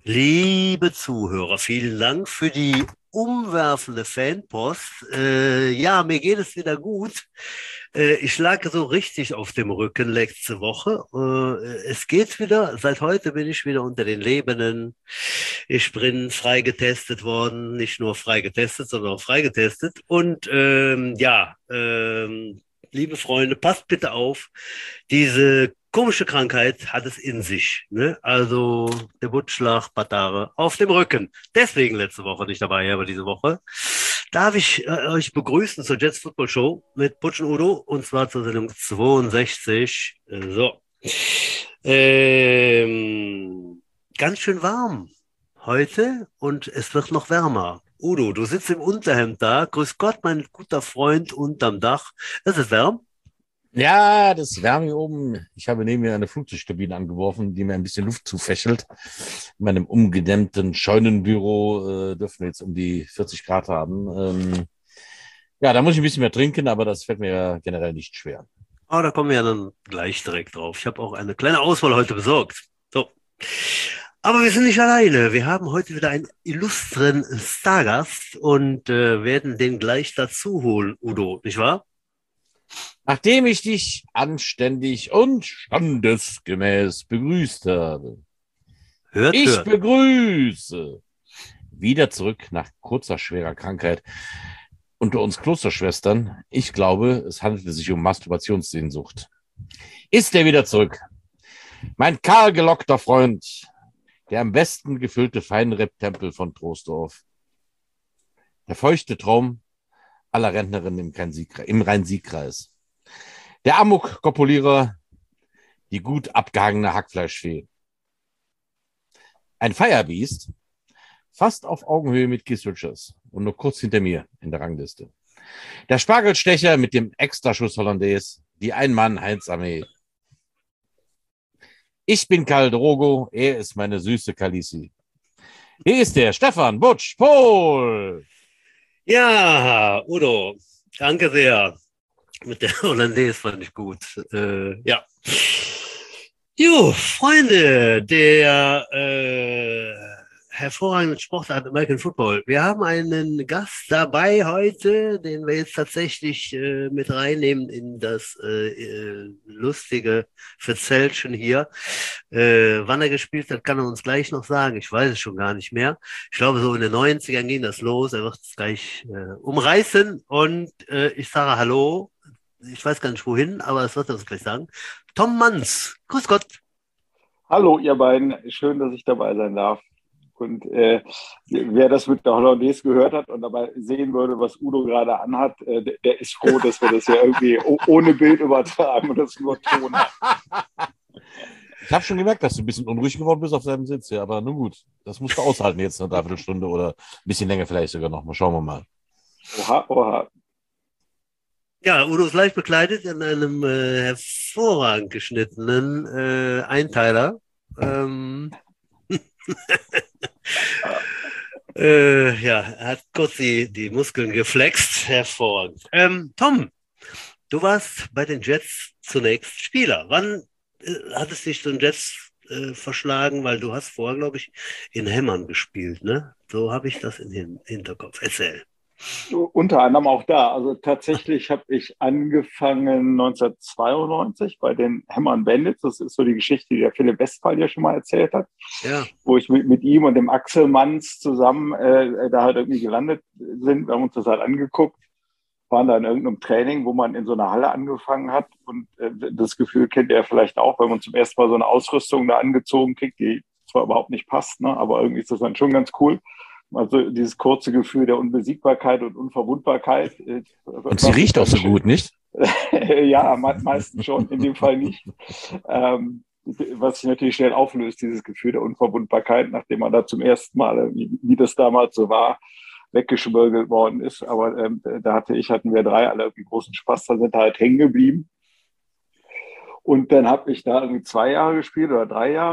Liebe Zuhörer, vielen Dank für die umwerfende Fanpost. Ja, mir geht es wieder gut. Ich lag so richtig auf dem Rücken letzte Woche. Es geht wieder. Seit heute bin ich wieder unter den Lebenden. Ich bin freigetestet worden. Nicht nur freigetestet, sondern auch freigetestet. Und liebe Freunde, passt bitte auf. Diese komische Krankheit hat es in sich. Ne? Also der Butschlag, Patare auf dem Rücken. Deswegen letzte Woche nicht dabei, aber diese Woche darf ich euch begrüßen zur Jets Football Show mit Butch und Udo und zwar zur Sendung 62. Ganz schön warm heute und es wird noch wärmer. Udo, du sitzt im Unterhemd da. Grüß Gott, mein guter Freund unterm Dach. Es ist warm. Ja, das wärme hier oben. Ich habe neben mir eine Flugzeugturbine angeworfen, die mir ein bisschen Luft zufächelt. In meinem umgedämmten Scheunenbüro dürfen wir jetzt um die 40 Grad haben. Ja, da muss ich ein bisschen mehr trinken, aber das fällt mir ja generell nicht schwer. Oh, da kommen wir ja dann gleich direkt drauf. Ich habe auch eine kleine Auswahl heute besorgt. So. Aber wir sind nicht alleine. Wir haben heute wieder einen illustren Stargast und werden den gleich dazu holen, Udo, nicht wahr? Nachdem ich dich anständig und standesgemäß begrüßt habe. Ich begrüße wieder zurück nach kurzer, schwerer Krankheit unter uns Klosterschwestern. Ich glaube, es handelte sich um Masturbationssehnsucht. Ist er wieder zurück? Mein kahlgelockter Freund, der am besten gefüllte Feinripp-Tempel von Troisdorf. Der feuchte Traum aller Rentnerinnen im Rhein-Sieg-Kreis. Der Amok-Kopulierer, die gut abgehangene Hackfleischfee. Ein Firebeast, fast auf Augenhöhe mit Keith Richards und nur kurz hinter mir in der Rangliste. Der Spargelstecher mit dem Extraschuss Hollandaise, die Ein-Mann-Heinz-Armee. Ich bin Karl Drogo, er ist meine süße Kalisi. Hier ist der Stefan Butch Pohl. Ja, Udo, danke sehr. Mit der Hollandaise fand ich gut. Ja. Jo, Freunde der hervorragenden Sportart American Football. Wir haben einen Gast dabei heute, den wir jetzt tatsächlich mit reinnehmen in das lustige Verzellchen hier. Wann er gespielt hat, kann er uns gleich noch sagen. Ich weiß es schon gar nicht mehr. Ich glaube, so in den 90ern ging das los. Er wird es gleich umreißen und ich sage Hallo. Ich weiß gar nicht wohin, aber das wird er uns gleich sagen. Tom Manns, grüß Gott. Hallo, ihr beiden. Schön, dass ich dabei sein darf. Und wer das mit der Hollandaise gehört hat und dabei sehen würde, was Udo gerade anhat, der ist froh, dass wir das ja irgendwie ohne Bild übertragen und das nur Ton hat. Ich habe schon gemerkt, dass du ein bisschen unruhig geworden bist auf deinem Sitz hier, aber nun gut, das musst du aushalten jetzt eine Dreiviertelstunde oder ein bisschen länger vielleicht sogar noch. Mal schauen wir mal. Oha, oha. Ja, Udo ist leicht bekleidet in einem hervorragend geschnittenen Einteiler. Ja, er hat kurz die Muskeln geflext. Hervorragend. Tom, du warst bei den Jets zunächst Spieler. Wann hat es dich zu den Jets verschlagen? Weil du hast vorher, glaube ich, in Hemmern gespielt, ne? So habe ich das im Hinterkopf. Erzähl. Unter anderem auch da. Also tatsächlich habe ich angefangen 1992 bei den Hemmern Bandits. Das ist so die Geschichte, die der Philipp Westphal ja schon mal erzählt hat. Ja. Wo ich mit ihm und dem Axel Manns zusammen da halt irgendwie gelandet sind. Wir haben uns das halt angeguckt, waren da in irgendeinem Training, wo man in so einer Halle angefangen hat. Und das Gefühl kennt ihr vielleicht auch, wenn man zum ersten Mal so eine Ausrüstung da angezogen kriegt, die zwar überhaupt nicht passt, ne, aber irgendwie ist das dann schon ganz cool. Also dieses kurze Gefühl der Unbesiegbarkeit und Unverwundbarkeit. Und sie riecht auch so gut, nicht? Ja, meistens schon, in dem Fall nicht. Was sich natürlich schnell auflöst, dieses Gefühl der Unverwundbarkeit, nachdem man da zum ersten Mal, wie das damals so war, weggeschmürgelt worden ist. Aber hatten wir drei alle irgendwie großen Spaß, da sind halt hängen geblieben. Und dann habe ich da irgendwie 2 Jahre gespielt oder 3 Jahre.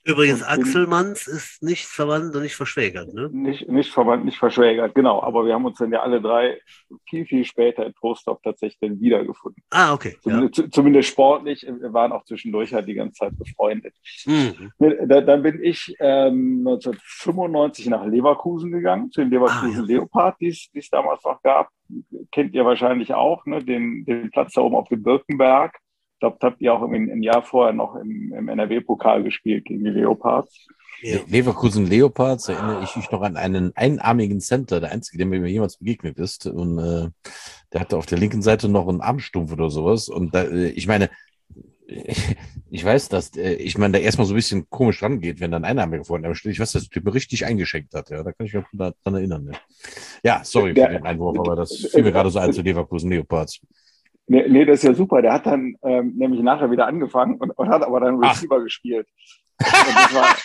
Übrigens, und Axel Manns ist nicht verwandt und nicht verschwägert, ne? nicht verwandt, nicht verschwägert, genau. Aber wir haben uns dann ja alle drei viel, viel später in Trostorf tatsächlich dann wiedergefunden. Ah, okay, ja. Zumindest sportlich. Wir waren auch zwischendurch halt die ganze Zeit befreundet. Mhm. Dann bin ich 1995 nach Leverkusen gegangen, zu den Leverkusen Leopard, die es damals noch gab. Kennt ihr wahrscheinlich auch, ne? Den Platz da oben auf dem Birkenberg. Ich glaube, da habt ihr auch ein Jahr vorher noch im NRW-Pokal gespielt gegen die Leopards. Ja. Leverkusen Leopards, erinnere ich mich noch an einen einarmigen Center, der einzige, der mir jemals begegnet ist. Und der hatte auf der linken Seite noch einen Armstumpf oder sowas. Und da, ich meine, ich weiß, dass ich meine, da erstmal so ein bisschen komisch rangeht, wenn dann ein Einarmiger vor einem steht. Ich weiß, dass der Typ richtig eingeschenkt hat. Ja, da kann ich mich dran erinnern. Ne? Ja, sorry für den Einwurf, aber das fiel mir gerade so ein zu Leverkusen Leopards. Nee, das ist ja super. Der hat dann nämlich nachher wieder angefangen und hat aber dann Receiver gespielt. Und das war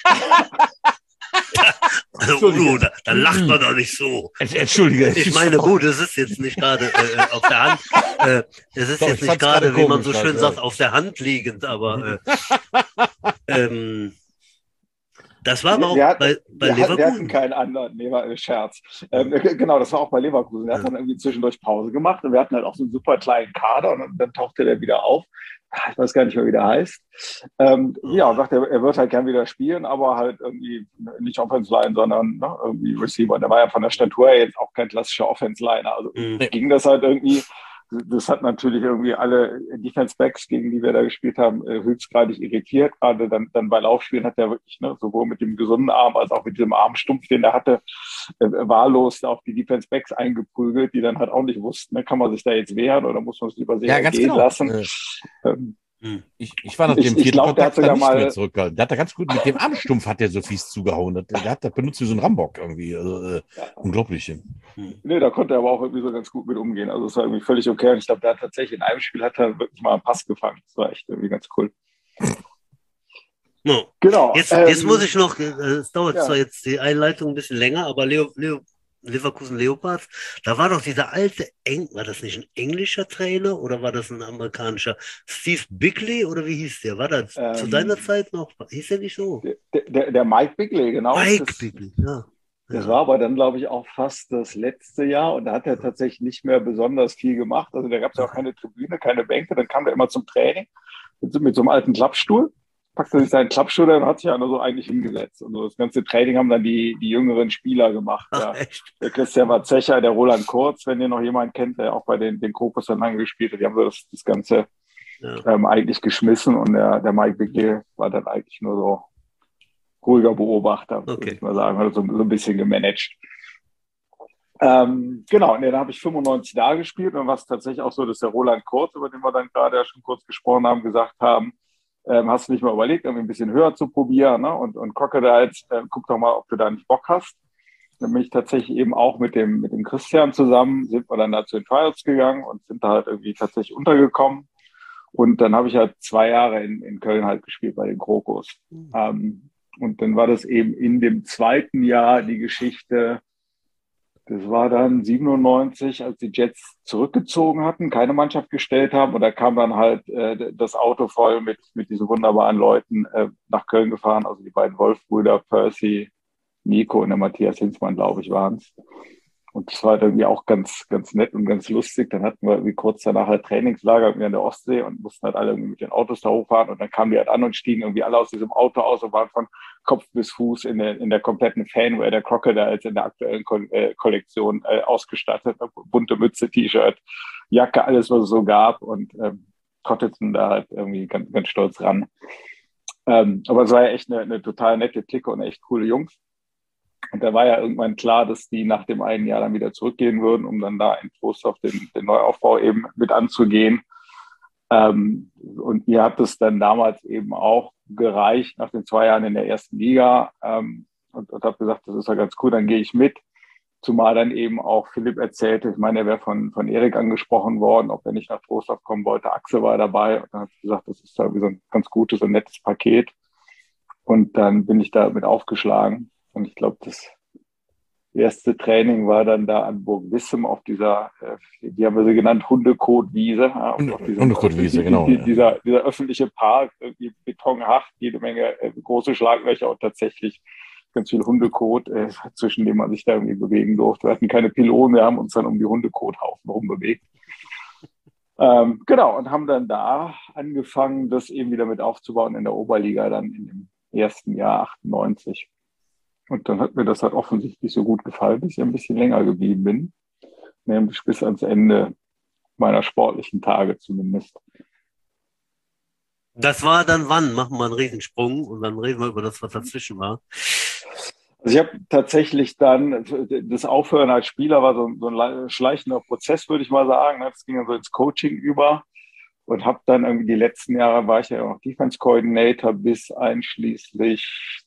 Also Udo, da lacht man doch nicht so. Entschuldige. Ich meine, gut, es ist jetzt nicht gerade auf der Hand. Es ist jetzt nicht gerade, wie man so schön sagt, auf der Hand liegend, aber das war aber auch bei Leverkusen. Wir hatten keinen anderen, nee, war ein Scherz. Genau, das war auch bei Leverkusen. Der hat dann irgendwie zwischendurch Pause gemacht und wir hatten halt auch so einen super kleinen Kader und dann tauchte der wieder auf. Ich weiß gar nicht mehr, wie der heißt. Ja, und sagt, er wird halt gern wieder spielen, aber halt irgendwie nicht Offense Line, sondern irgendwie Receiver. Der war ja von der Statur her jetzt auch kein klassischer Offense Liner. Also ging das halt irgendwie. Das hat natürlich irgendwie alle Defense Backs, gegen die wir da gespielt haben, höchstgradig irritiert. Gerade dann bei Laufspielen hat er wirklich, sowohl mit dem gesunden Arm als auch mit diesem Armstumpf, den er hatte, wahllos auf die Defense Backs eingeprügelt, die dann halt auch nicht wussten, kann man sich da jetzt wehren oder muss man es lieber sehr gehen lassen. Ich war nach dem vierten Kontakt der nicht mehr zurückgehalten. Der hat da ganz gut mit dem Armstumpf hat der so fies zugehauen. Der hat das benutzt wie so ein Rambock irgendwie. Also, unglaublich. Nee, da konnte er aber auch irgendwie so ganz gut mit umgehen. Also es war irgendwie völlig okay. Und ich glaube, der hat tatsächlich in einem Spiel hat er wirklich mal einen Pass gefangen. Das war echt irgendwie ganz cool. No. Genau. Jetzt muss ich noch, es dauert zwar jetzt die Einleitung ein bisschen länger, aber Leverkusen Leopards, da war doch dieser alte war das nicht ein englischer Trainer oder war das ein amerikanischer? Steve Bigley oder wie hieß der? War das zu deiner Zeit noch? Hieß der nicht so? Der Mike Bigley, genau. Mike Bigley, ja. Das war aber dann, glaube ich, auch fast das letzte Jahr und da hat er tatsächlich nicht mehr besonders viel gemacht. Also da gab es ja auch keine Tribüne, keine Bänke. Dann kam er immer zum Training mit so einem alten Klappstuhl, packte sich seinen Klappstuhl und hat sich ja nur so eigentlich hingesetzt. Und so das ganze Training haben dann die jüngeren Spieler gemacht. Ach, ja. echt? Der Christian Warzecher, der Roland Kurz, wenn ihr noch jemanden kennt, der auch bei den Krokus dann lange gespielt hat. Die haben so das Ganze eigentlich geschmissen und der Mike Bigley war dann eigentlich nur so ruhiger Beobachter, würde ich mal sagen, also so ein bisschen gemanagt. Genau, und dann habe ich 95 da gespielt und war es tatsächlich auch so, dass der Roland Kurz, über den wir dann gerade ja schon kurz gesprochen haben, gesagt haben, hast du nicht mal überlegt, irgendwie ein bisschen höher zu probieren, ne? Und Crocodiles, guck doch mal, ob du da nicht Bock hast. Dann bin ich tatsächlich eben auch mit dem Christian zusammen, sind wir dann da zu den Trials gegangen und sind da halt irgendwie tatsächlich untergekommen. Und dann habe ich halt 2 Jahre in Köln halt gespielt bei den Krokus. Und dann war das eben in dem zweiten Jahr die Geschichte, das war dann 97, als die Jets zurückgezogen hatten, keine Mannschaft gestellt haben. Und da kam dann halt das Auto voll mit diesen wunderbaren Leuten nach Köln gefahren. Also die beiden Wolf-Brüder, Percy, Nico und der Matthias Hinzmann, glaube ich, waren es. Und das war halt irgendwie auch ganz, ganz nett und ganz lustig. Dann hatten wir irgendwie kurz danach halt Trainingslager irgendwie an der Ostsee und mussten halt alle irgendwie mit den Autos da hochfahren. Und dann kamen die halt an und stiegen irgendwie alle aus diesem Auto aus und waren von Kopf bis Fuß in der kompletten Fanwear der Crocodiles in der aktuellen Kollektion ausgestattet. Bunte Mütze, T-Shirt, Jacke, alles, was es so gab. Und kotteten da halt irgendwie ganz, ganz stolz ran. Aber es war ja echt eine total nette Clique und echt coole Jungs. Und da war ja irgendwann klar, dass die nach dem einen Jahr dann wieder zurückgehen würden, um dann da in Trostorf den Neuaufbau eben mit anzugehen. Und mir hat es dann damals eben auch gereicht, nach den 2 Jahren in der ersten Liga. Und habe gesagt, das ist ja ganz cool, dann gehe ich mit. Zumal dann eben auch Philipp erzählte, ich meine, er wäre von Erik angesprochen worden, ob er nicht nach Trostorf kommen wollte. Axel war dabei und dann hat gesagt, das ist da wie so ein ganz gutes und nettes Paket. Und dann bin ich da mit aufgeschlagen. Und ich glaube, erste Training war dann da an Burg Wissem auf dieser, die haben wir sie genannt, Hundekotwiese. Ja, Hundekotwiese, genau. Dieser öffentliche Park, irgendwie betonhaft, jede Menge große Schlaglöcher und tatsächlich ganz viel Hundekot, zwischen dem man sich da irgendwie bewegen durfte. Wir hatten keine Pylonen, wir haben uns dann um die Hundekothaufen rumbewegt. Genau, und haben dann da angefangen, das eben wieder mit aufzubauen in der Oberliga, dann in dem ersten Jahr 98. Und dann hat mir das halt offensichtlich so gut gefallen, dass ich ein bisschen länger geblieben bin, nämlich bis ans Ende meiner sportlichen Tage zumindest. Das war dann wann? Machen wir einen Riesensprung und dann reden wir über das, was dazwischen war. Also ich habe tatsächlich dann, das Aufhören als Spieler war so ein schleichender Prozess, würde ich mal sagen. Das ging dann so ins Coaching über und habe dann irgendwie die letzten Jahre, war ich ja auch Defense Coordinator bis einschließlich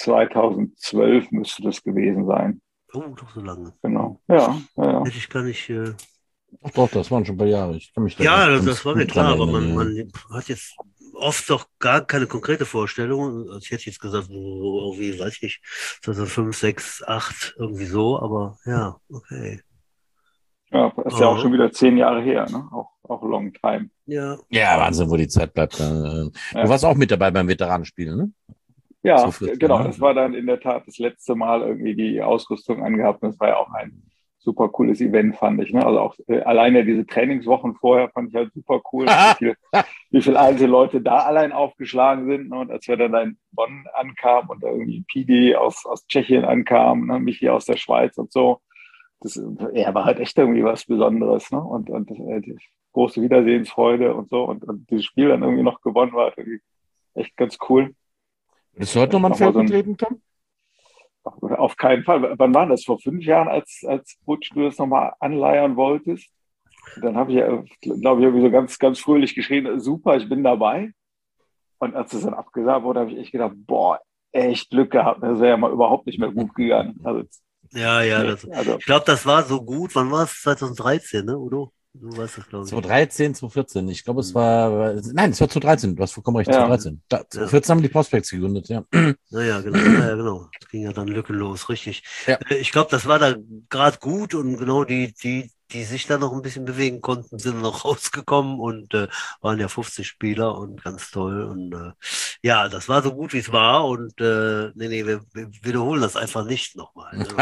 2012 müsste das gewesen sein. Oh, doch so lange. Genau, ja. Hätte ich gar nicht... Doch, das waren schon ein paar Jahre. Ich kann mich da ja, das war mir klar, aber man hat jetzt oft doch gar keine konkrete Vorstellung. Also ich hätte jetzt gesagt, wie weiß ich, 2005, 6, 8, irgendwie so, aber ja, okay. Ja, ist ja auch schon wieder 10 Jahre her, ne? Auch long time. Ja. Ja, Wahnsinn, wo die Zeit bleibt. Du warst auch mit dabei beim Veteranenspiel, ne? Ja, so 14, genau. ne? Das war dann in der Tat das letzte Mal irgendwie die Ausrüstung angehabt. Das war ja auch ein super cooles Event, fand ich. Ne? Also auch alleine diese Trainingswochen vorher fand ich halt super cool, wie viele alte Leute da allein aufgeschlagen sind. Ne? Und als wir dann in Bonn ankamen und da irgendwie Pidi aus Tschechien ankam, ne? Michi aus der Schweiz und so, das war halt echt irgendwie was Besonderes. Ne? Und die große Wiedersehensfreude und so. Und dieses Spiel dann irgendwie noch gewonnen war, irgendwie echt ganz cool. Willst du heute nochmal ein Feld betreten, Tom? Auf keinen Fall. Wann war das? Vor 5 Jahren, als Butch du das nochmal anleiern wolltest? Dann habe ich ja, glaube ich, irgendwie so ganz, ganz fröhlich geschrien, super, ich bin dabei. Und als es dann abgesagt wurde, habe ich echt gedacht, boah, echt Glück gehabt. Das wäre ja mal überhaupt nicht mehr gut gegangen. Also, ja, ich glaube, das war so gut. Wann war es? 2013, ne, Udo? Du weißt das, glaube ich. 2013, 2014. Ich glaube, es war, nein, es war 2013. Du hast vollkommen recht, 2013. 2014 haben die Prospects gegründet, ja. Naja, genau. Das ging ja dann lückenlos, richtig. Ja. Ich glaube, das war da gerade gut und genau die sich da noch ein bisschen bewegen konnten, sind noch rausgekommen und waren ja 50 Spieler und ganz toll. Und ja, das war so gut, wie es war. Und nee, wir wiederholen das einfach nicht nochmal. Ne?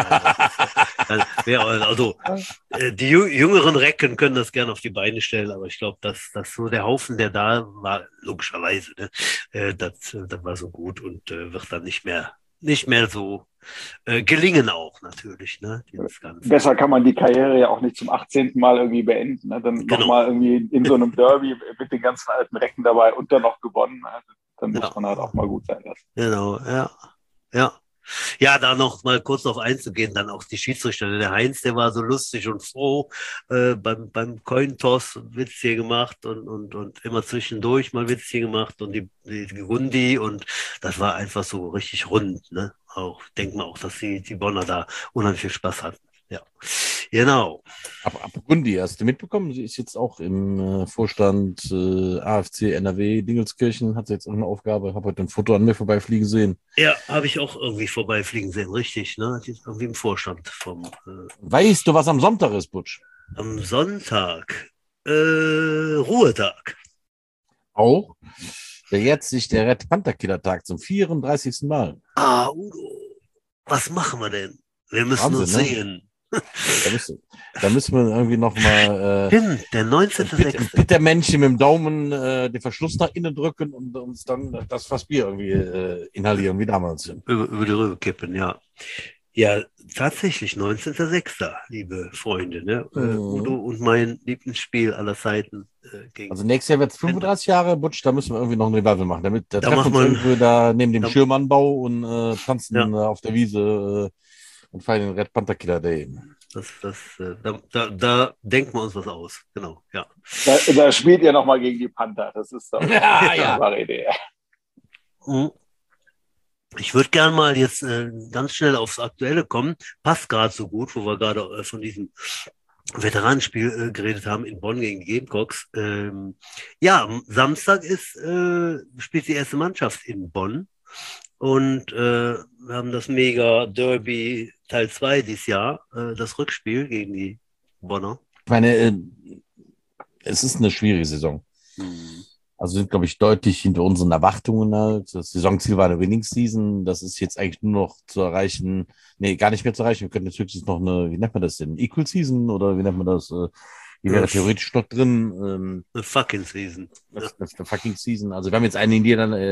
Also die jüngeren Recken können das gerne auf die Beine stellen, aber ich glaube, dass so der Haufen, der da war, logischerweise, ne, das war so gut und wird dann nicht mehr so gelingen auch natürlich. Ne, besser kann man die Karriere ja auch nicht zum 18. Mal irgendwie beenden. Ne? Dann nochmal irgendwie in so einem Derby mit den ganzen alten Recken dabei und dann noch gewonnen. Also, dann muss man halt auch mal gut sein lassen. Genau, ja. Ja, da noch mal kurz auf einzugehen, dann auch die Schiedsrichter. Der Heinz, der war so lustig und froh, beim Cointoss Witz hier gemacht und immer zwischendurch mal Witz hier gemacht und die Gundi und das war einfach so richtig rund, ne? Auch, denkt man auch, dass die Bonner da unheimlich viel Spaß hatten. Ja, genau. Aber Gundi, hast du mitbekommen? Sie ist jetzt auch im Vorstand AFC NRW Dingelskirchen, hat sie jetzt auch eine Aufgabe. Habe heute ein Foto an mir vorbeifliegen sehen. Ja, habe ich auch irgendwie vorbeifliegen sehen, richtig, ne? Die ist irgendwie im Vorstand vom. Weißt du, was am Sonntag ist, Butsch? Am Sonntag, Ruhetag. Auch? Jetzt sich der Red Panther Killer Tag zum 34. Mal. Udo, was machen wir denn? Wir müssen uns sehen. Da müssen wir irgendwie nochmal der 19.06. Peter Männchen mit dem Daumen den Verschluss nach innen drücken und uns dann das Fass Bier irgendwie inhalieren, wie damals. Über die Rübe kippen, ja. Ja, tatsächlich 19.06., liebe Freunde. Ne? Udo und mein Lieblingsspiel aller Zeiten. Also nächstes Jahr wird es 35 Jahre, Butsch, da müssen wir irgendwie noch ein Revival machen. Damit da treffen wir uns irgendwie da neben dem Schirmanbau und tanzen auf der Wiese und feiern den Red Panther Killer Day. Da denken wir uns was aus, genau, ja. Da spielt ihr nochmal gegen die Panther, das ist doch eine wahre Idee. Ich würde gerne mal jetzt ganz schnell aufs Aktuelle kommen, passt gerade so gut, wo wir gerade von diesem Veteranenspiel geredet haben in Bonn gegen die Gamecocks. Ja, am Samstag spielt die erste Mannschaft in Bonn und wir haben das Mega Derby Teil 2 dieses Jahr, das Rückspiel gegen die Bonner. Ich meine, es ist eine schwierige Saison. Also sind, glaube ich, deutlich hinter unseren Erwartungen halt. Das Saisonziel war eine Winning Season. Das ist jetzt eigentlich nur noch zu erreichen. Nee, gar nicht mehr zu erreichen. Wir könnten jetzt höchstens noch eine, wie nennt man das denn? Equal Season oder wie nennt man das? Die wäre theoretisch noch drin. Eine fucking Season. Das ist eine fucking Season. Also wir haben jetzt einen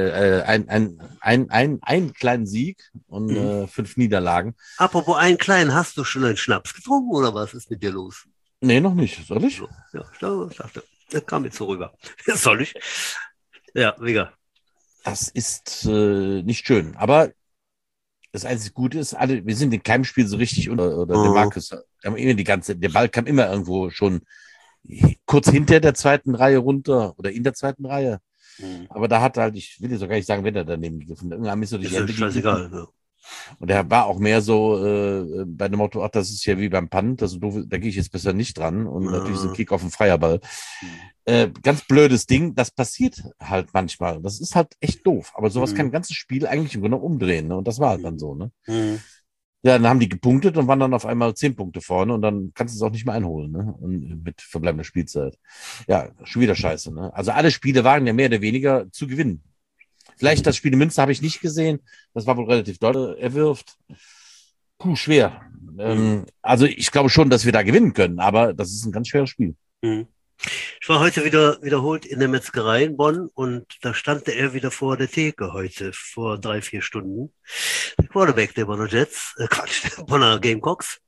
kleinen Sieg und 5 Niederlagen. Apropos einen kleinen, hast du schon einen Schnaps getrunken oder was ist mit dir los? Nee, noch nicht. Soll ich? Ja, ich dachte, das kam jetzt so rüber. Soll ich? Ja, mega. Das ist nicht schön. Aber das einzige Gute ist, wir sind in keinem Spiel so richtig oder der Markus, der Ball kam immer irgendwo schon kurz hinter der zweiten Reihe runter oder in der zweiten Reihe. Aber da hat halt, ich will jetzt auch gar nicht sagen, wenn er daneben gegriffen hat. Irgendwann ist er durch die Hände scheißegal. Ja. Und er war auch mehr so bei dem Motto, ach, das ist ja wie beim Punt, also da gehe ich jetzt besser nicht dran. Und natürlich so ein Kick auf den Freierball. Ganz blödes Ding, das passiert halt manchmal. Das ist halt echt doof. Aber sowas kann ein ganzes Spiel eigentlich im Grunde umdrehen. Ne? Und das war halt dann so. Ne? Ja, dann haben die gepunktet und waren dann auf einmal 10 Punkte vorne und dann kannst du es auch nicht mehr einholen. Ne? Und mit verbleibender Spielzeit. Ja, schon wieder scheiße. Ne? Also alle Spiele waren ja mehr oder weniger zu gewinnen. Vielleicht das Spiel in Münster habe ich nicht gesehen. Das war wohl relativ doll. Er wirft. Schwer. Also ich glaube schon, dass wir da gewinnen können, aber das ist ein ganz schweres Spiel. Ich war heute wiederholt in der Metzgerei in Bonn und da stand er wieder vor der Theke heute, vor 3-4 Stunden. Der Quarterback der Bonner Jets, der Bonner Gamecocks.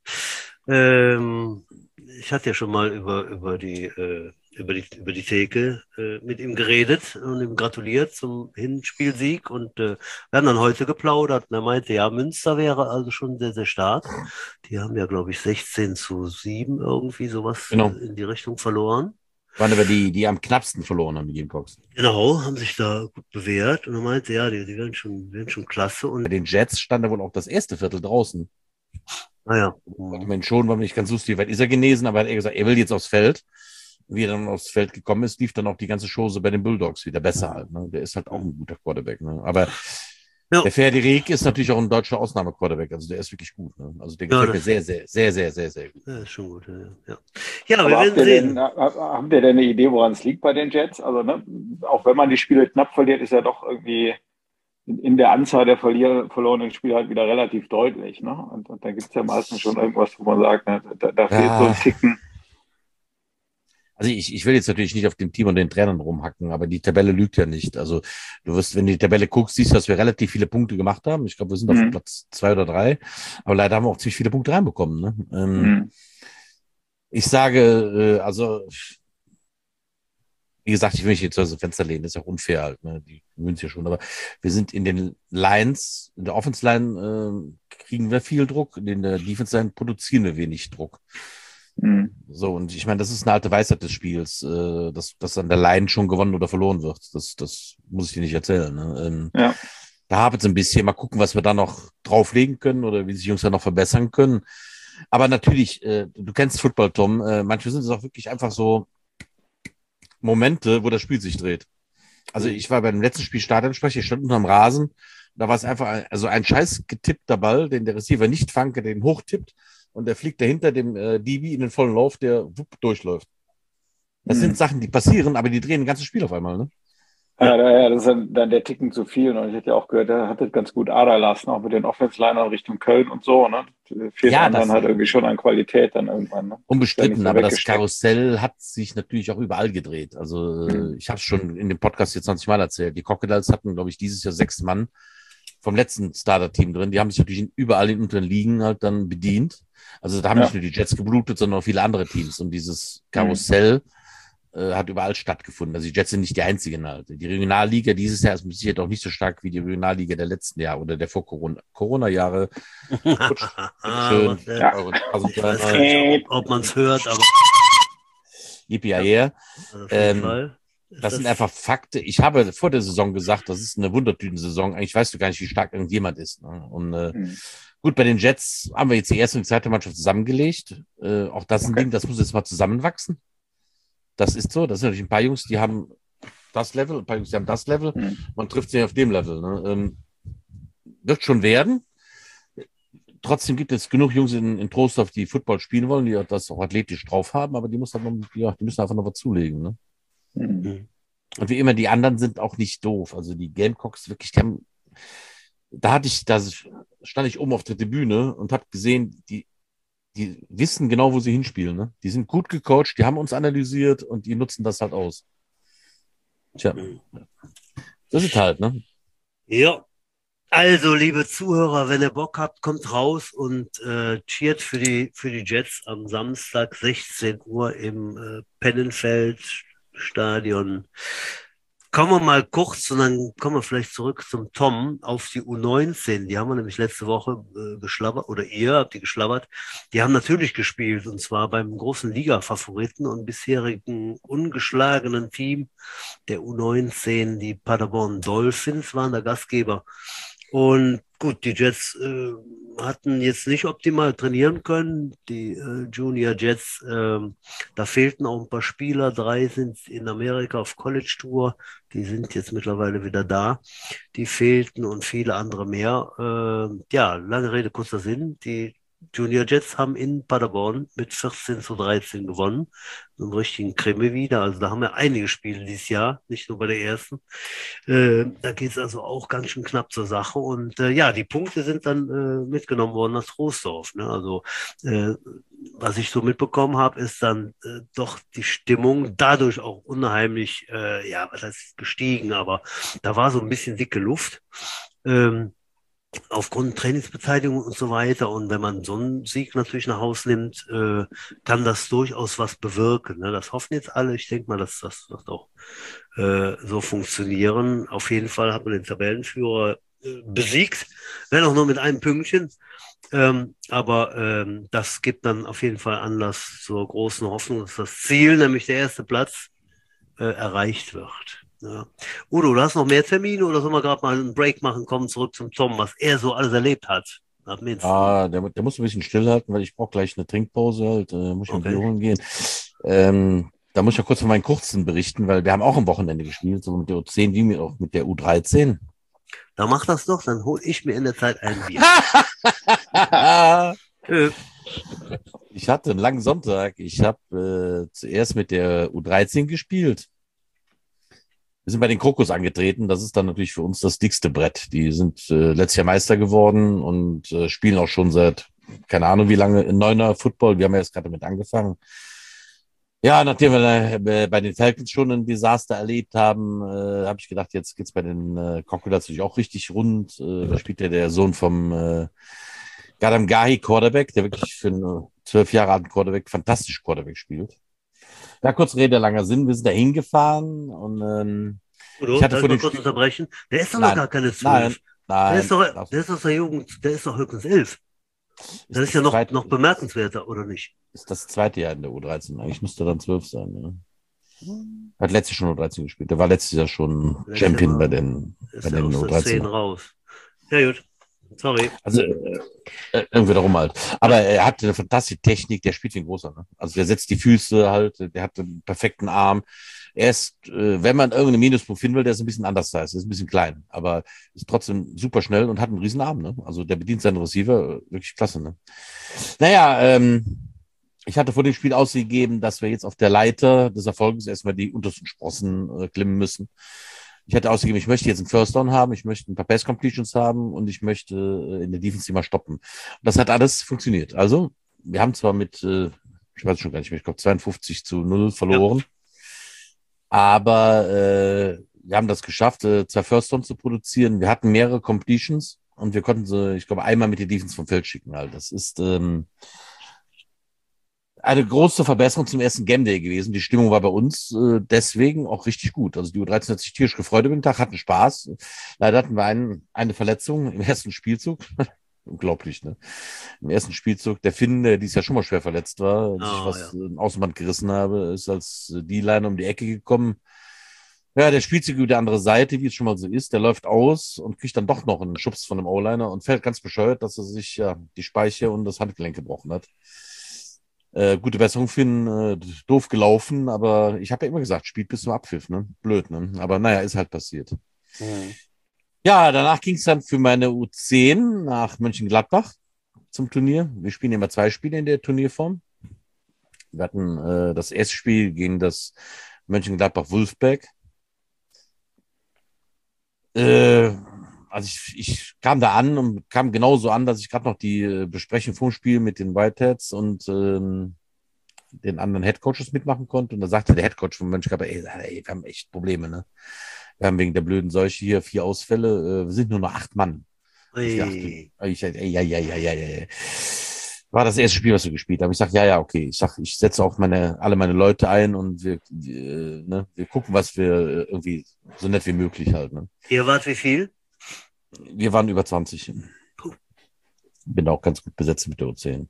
Ich hatte ja schon mal über die Theke mit ihm geredet und ihm gratuliert zum Hinspielsieg und wir haben dann heute geplaudert und er meinte, ja, Münster wäre also schon sehr, sehr stark. Die haben ja, glaube ich, 16-7 irgendwie sowas in die Richtung verloren. Waren aber die am knappsten verloren haben, die Gamecocks. Genau, haben sich da gut bewährt und er meinte, ja, die werden schon klasse. Und bei den Jets stand er wohl auch das erste Viertel draußen. Naja. Ich meine, schon war nicht ganz lustig, weil ist er genesen, aber er hat gesagt, er will jetzt aufs Feld. Wie er dann aufs Feld gekommen ist, lief dann auch die ganze Chose bei den Bulldogs wieder besser halt. Ne? Der ist halt auch ein guter Quarterback. Ne? Aber der Ferdi Rieck ist natürlich auch ein deutscher Ausnahme-Quarterback. Also der ist wirklich gut. Ne? Also der gefällt mir sehr, sehr, sehr, sehr, sehr, sehr gut. Ja, ist schon gut. Ja, aber wir werden sehen. Habt ihr denn eine Idee, woran es liegt bei den Jets? Also, ne, auch wenn man die Spiele knapp verliert, ist ja doch irgendwie in der Anzahl der verlorenen Spiele halt wieder relativ deutlich. Ne? Und da gibt es ja meistens schon irgendwas, wo man sagt, ne, da fehlt so ein Ticken. Also ich will jetzt natürlich nicht auf dem Team und den Trainern rumhacken, aber die Tabelle lügt ja nicht. Also du wirst, wenn du die Tabelle guckst, siehst du, dass wir relativ viele Punkte gemacht haben. Ich glaube, wir sind auf Platz 2 oder 3. Aber leider haben wir auch ziemlich viele Punkte reinbekommen. Ne? Ich sage, also wie gesagt, ich will mich jetzt aus dem Fenster lehnen, das ist ja auch unfair halt. Ne? Die gewöhnen sich ja schon. Aber wir sind in den Lines, in der Offense-Line kriegen wir viel Druck, in der Defense-Line produzieren wir wenig Druck. So, und ich meine, das ist eine alte Weisheit des Spiels, dass an der Line schon gewonnen oder verloren wird. Das muss ich dir nicht erzählen. Ne? Da hapert es ein bisschen. Mal gucken, was wir da noch drauflegen können oder wie sich Jungs da noch verbessern können. Aber natürlich, du kennst Football, Tom. Manchmal sind es auch wirklich einfach so Momente, wo das Spiel sich dreht. Also ich war beim letzten Spiel Stadionsprecher, ich stand unterm Rasen. Da war es einfach ein scheiß getippter Ball, den der Receiver nicht fangt, den hochtippt. Und der fliegt dahinter dem DB in den vollen Lauf, der durchläuft. Das sind Sachen, die passieren, aber die drehen ein ganzes Spiel auf einmal, ne? Ja, das ist dann der Ticken zu viel. Und ich hätte ja auch gehört, er hat das ganz gut ader lassen, auch mit den Offense-Linern Richtung Köln und so. Ne? Fehlt dann halt irgendwie schon an Qualität dann irgendwann. Ne? Unbestritten, aber das Karussell hat sich natürlich auch überall gedreht. Also ich habe es schon in dem Podcast jetzt 20 Mal erzählt. Die Crocodiles hatten, glaube ich, dieses Jahr 6 Mann vom letzten Starter-Team drin. Die haben sich natürlich überall in unteren Ligen halt dann bedient. Also da haben nicht nur die Jets geblutet, sondern auch viele andere Teams. Und dieses Karussell hat überall stattgefunden. Also die Jets sind nicht die einzigen halt. Die Regionalliga dieses Jahr ist mit Sicherheit auch nicht so stark wie die Regionalliga der letzten Jahre oder der vor Corona-Jahre. Schön. Ob man es hört, aber Yippie-Yay. Das sind einfach Fakten. Ich habe vor der Saison gesagt, das ist eine Wundertüten-Saison. Eigentlich weißt du gar nicht, wie stark irgendjemand ist. Ne? Und gut, bei den Jets haben wir jetzt die erste und die zweite Mannschaft zusammengelegt. Auch das ist ein Ding, das muss jetzt mal zusammenwachsen. Das ist so. Das sind natürlich ein paar Jungs, die haben das Level, ein paar Jungs, die haben das Level. Man trifft sich auf dem Level. Ne? Wird schon werden. trotzdem gibt es genug Jungs in Troisdorf, die Football spielen wollen, die das auch athletisch drauf haben, aber die müssen einfach noch was zulegen. Ne? Mhm. Und wie immer, die anderen sind auch nicht doof. Also die Gamecocks wirklich, da stand ich oben auf der Tribüne und habe gesehen, die wissen genau, wo sie hinspielen. Ne? Die sind gut gecoacht, die haben uns analysiert und die nutzen das halt aus. Tja, das ist halt, ne? Ja. Also, liebe Zuhörer, wenn ihr Bock habt, kommt raus und cheert für die Jets am Samstag 16 Uhr im Pennenfeld Stadion. Kommen wir mal kurz und dann kommen wir vielleicht zurück zum Tom auf die U19. Die haben wir nämlich letzte Woche geschlabbert, oder ihr habt die geschlabbert. Die haben natürlich gespielt und zwar beim großen Liga-Favoriten und bisherigen ungeschlagenen Team der U19. Die Paderborn Dolphins waren der Gastgeber. Und gut, die Jets hatten jetzt nicht optimal trainieren können. Die Junior Jets, da fehlten auch ein paar Spieler. 3 sind in Amerika auf College-Tour. Die sind jetzt mittlerweile wieder da. Die fehlten und viele andere mehr. Ja, lange Rede, kurzer Sinn. Die Junior Jets haben in Paderborn mit 14-13 gewonnen. So einen richtigen Krimi wieder. Also da haben wir einige Spiele dieses Jahr, nicht nur bei der ersten. Da geht es also auch ganz schön knapp zur Sache. Und ja, die Punkte sind dann mitgenommen worden nach Troisdorf. Ne? Also was ich so mitbekommen habe, ist dann doch die Stimmung dadurch auch unheimlich, ja, was heißt gestiegen, aber da war so ein bisschen dicke Luft. Aufgrund Trainingsbeteiligung und so weiter. Und wenn man so einen Sieg natürlich nach Hause nimmt, kann das durchaus was bewirken. Ne? Das hoffen jetzt alle. Ich denke mal, dass das wird auch so funktionieren. Auf jeden Fall hat man den Tabellenführer besiegt, wenn auch nur mit einem Pünktchen. Aber das gibt dann auf jeden Fall Anlass zur großen Hoffnung, dass das Ziel, nämlich der erste Platz, erreicht wird. Ja. Udo, du hast noch mehr Termine oder sollen wir gerade mal einen Break machen, kommen zurück zum Tom, was er so alles erlebt hat? Der muss ein bisschen stillhalten, weil ich brauche gleich eine Trinkpause halt, muss ich ein Bier holen gehen. Da muss ich ja kurz von meinen Kurzen berichten, weil wir haben auch am Wochenende gespielt, so mit der U10 wie auch mit der U13. Da mach das doch, dann hole ich mir in der Zeit ein Bier. Ich hatte einen langen Sonntag. Ich habe zuerst mit der U13 gespielt. Wir sind bei den Krokos angetreten. Das ist dann natürlich für uns das dickste Brett. Die sind letztes Jahr Meister geworden und spielen auch schon seit, keine Ahnung wie lange, in Neuner Football. Wir haben ja jetzt gerade damit angefangen. Ja, nachdem wir bei den Falcons schon ein Desaster erlebt haben, habe ich gedacht, jetzt geht's bei den Crocodiles natürlich auch richtig rund. Da spielt ja der Sohn vom Gadam Gahi Quarterback, der wirklich für einen 12 Jahre alten Quarterback fantastisch Quarterback spielt. Ja, kurz Rede, langer Sinn. Wir sind da hingefahren und Udo, ich hatte darf vor ich mal dem kurz Spiel... unterbrechen? Der ist doch noch Nein, gar keine 12. nein, Der ist nein. doch, der ist aus der Jugend, der ist doch höchstens 11. Das ist das ja zweite, noch bemerkenswerter, oder nicht? ist das zweite Jahr in der U13. Eigentlich müsste er dann 12 sein. Ne? Hat letztes Jahr schon U13 gespielt. Der war letztes Jahr schon Champion bei den aus der 10 U13. raus. Ja, gut. Sorry. Also irgendwie darum halt. Aber er hat eine fantastische Technik, der spielt wie ein großer. Ne? Also der setzt die Füße halt, der hat einen perfekten Arm. Er ist, wenn man irgendeinen Minuspunkt finden will, der ist ein bisschen anders da, ist ein bisschen klein, aber ist trotzdem super schnell und hat einen riesen Arm. Ne? Also der bedient seinen Receiver wirklich klasse. Ne? Naja, ich hatte vor dem Spiel ausgegeben, dass wir jetzt auf der Leiter des Erfolges erstmal die untersten Sprossen klimmen müssen. Ich hatte ausgegeben, ich möchte jetzt einen First Down haben, ich möchte ein paar Pass Completions haben und ich möchte in der Defense die mal stoppen. Und das hat alles funktioniert. Also, wir haben zwar mit, ich weiß schon gar nicht mehr, ich glaube 52-0 verloren, ja. Aber wir haben das geschafft, 2 First Downs zu produzieren. Wir hatten mehrere Completions und wir konnten sie, ich glaube, einmal mit der Defense vom Feld schicken. Halt. Das ist eine große Verbesserung zum ersten Game Day gewesen. Die Stimmung war bei uns deswegen auch richtig gut. Also die U13 hat sich tierisch gefreut über den Tag, hatten Spaß. Leider hatten wir eine Verletzung im ersten Spielzug. Unglaublich, ne? Im ersten Spielzug. Der Finn, der dieses Jahr schon mal schwer verletzt war und sich was im Außenband gerissen habe, ist als D-Line um die Ecke gekommen. Ja, der spielt sich über die andere Seite, wie es schon mal so ist. Der läuft aus und kriegt dann doch noch einen Schubs von dem O-Liner und fällt ganz bescheuert, dass er sich ja die Speiche und das Handgelenk gebrochen hat. Gute Besserung Finn, doof gelaufen, aber ich habe ja immer gesagt, spielt bis zum Abpfiff, ne? Blöd, ne? Aber naja, ist halt passiert. Mhm. Ja, danach ging es dann für meine U10 nach Mönchengladbach. zum Turnier. Wir spielen immer 2 Spiele in der Turnierform. Wir hatten das erste Spiel gegen das Mönchengladbach-Wolfsberg. Also ich kam da an und kam genauso an, dass ich gerade noch die Besprechung vom Spiel mit den Whiteheads und den anderen Headcoaches mitmachen konnte. Und da sagte der Headcoach von Mönchengladbach, ey, wir haben echt Probleme, ne? Wir haben wegen der blöden Seuche hier 4 Ausfälle. Wir sind nur noch 8 Mann. Ich dachte, ja. War das erste Spiel, was wir gespielt haben. Ich sage, ja, okay. Ich setze auch alle meine Leute ein und wir gucken, was wir irgendwie so nett wie möglich halt. Ne? Ihr wart wie viel? Wir waren über 20. Bin auch ganz gut besetzt mit der U10.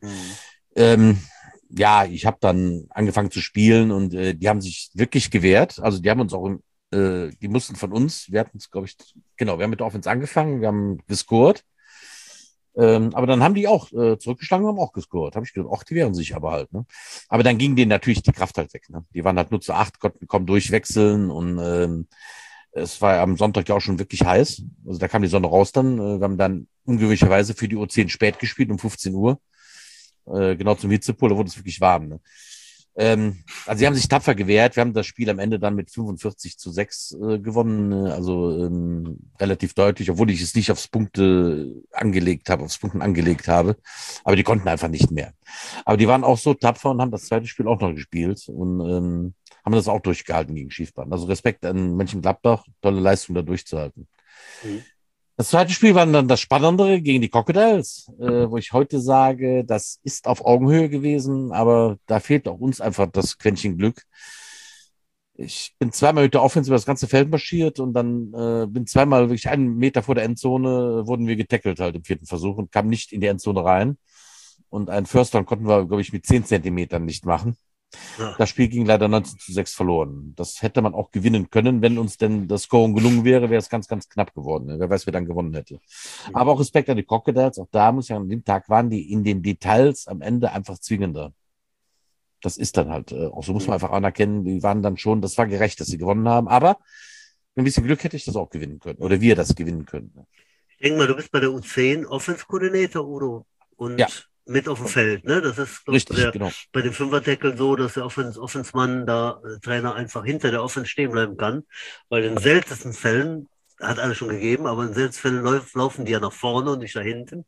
Ja, ich habe dann angefangen zu spielen und die haben sich wirklich gewehrt. Also die haben uns auch, die mussten von uns, wir hatten es, glaube ich, genau, wir haben mit der Offense angefangen, wir haben gescored. Aber dann haben die auch zurückgeschlagen und haben auch gescored. Habe ich gedacht, ach, die wehren sich aber halt. Ne? Aber dann ging denen natürlich die Kraft halt weg. Ne? Die waren halt nur zu 8, konnten kaum durchwechseln und es war am Sonntag ja auch schon wirklich heiß. Also da kam die Sonne raus dann. Wir haben dann ungewöhnlicherweise für die U10 spät gespielt, um 15 Uhr. Genau zum Hitzepol, da wurde es wirklich warm. Ne? Also sie haben sich tapfer gewehrt. Wir haben das Spiel am Ende dann mit 45-6 gewonnen, also relativ deutlich, obwohl ich es nicht aufs Punkten angelegt habe. Aber die konnten einfach nicht mehr. Aber die waren auch so tapfer und haben das zweite Spiel auch noch gespielt und haben das auch durchgehalten gegen Schiefbahn. Also Respekt an Mönchengladbach, tolle Leistung da durchzuhalten. Mhm. Das zweite Spiel war dann das Spannendere gegen die Crocodiles, wo ich heute sage, das ist auf Augenhöhe gewesen, aber da fehlt auch uns einfach das Quäntchen Glück. Ich bin zweimal mit der Offense über das ganze Feld marschiert und dann bin zweimal wirklich 1 Meter vor der Endzone, wurden wir getackelt halt im 4. Versuch und kamen nicht in die Endzone rein. Und einen First Down konnten wir, glaube ich, mit 10 Zentimetern nicht machen. Ja. Das Spiel ging leider 19-6 verloren. Das hätte man auch gewinnen können, wenn uns denn das Scoring gelungen wäre, wäre es ganz, ganz knapp geworden. Wer weiß, wer dann gewonnen hätte. Mhm. Aber auch Respekt an die Crocodiles. Auch da muss ich sagen, an dem Tag waren die in den Details am Ende einfach zwingender. Das ist dann halt, auch so muss man einfach anerkennen, die waren dann schon, das war gerecht, dass sie gewonnen haben. Aber mit ein bisschen Glück hätte ich das auch gewinnen können. Oder wir das gewinnen können. Ich denke mal, du bist bei der U10 Offense-Koordinator, Udo. Und ja. Mit auf dem Feld, ne? Das ist richtig, genau. Bei dem Fünfer-Tackle so, dass der Offense-Mann da Trainer einfach hinter der Offense stehen bleiben kann, weil in seltensten Fällen, hat alles schon gegeben, aber in seltensten Fällen laufen die ja nach vorne und nicht da hinten.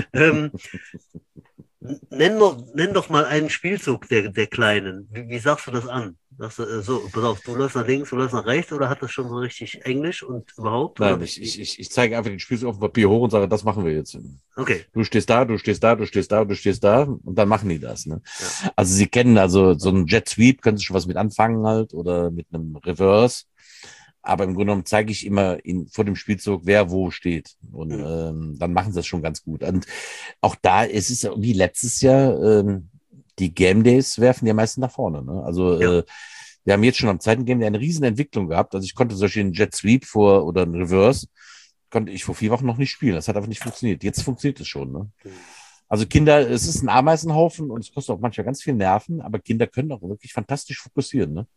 Nenn doch mal einen Spielzug der Kleinen. Wie sagst du das an? Sagst du, so, pass auf, du läufst nach links, du läufst nach rechts, oder hat das schon so richtig Englisch und überhaupt? Nein, ich zeige einfach den Spielzug auf dem Papier hoch und sage, das machen wir jetzt. Okay. Du stehst da, du stehst da, du stehst da, du stehst da und dann machen die das. Ne? Ja. Also sie kennen also so einen Jet Sweep, können sie schon was mit anfangen halt oder mit einem Reverse. Aber im Grunde genommen zeige ich immer vor dem Spielzug, wer wo steht. Und dann machen sie das schon ganz gut. Und auch da ist es wie letztes Jahr, die Game Days werfen die am meisten nach vorne. Ne? Also ja. Wir haben jetzt schon am zweiten Game Day eine riesen Entwicklung gehabt. Also ich konnte solche einen Jet Sweep oder einen Reverse, konnte ich vor 4 Wochen noch nicht spielen. Das hat einfach nicht funktioniert. Jetzt funktioniert es schon. Ne? Also Kinder, es ist ein Ameisenhaufen und es kostet auch manchmal ganz viel Nerven, aber Kinder können auch wirklich fantastisch fokussieren. Ne?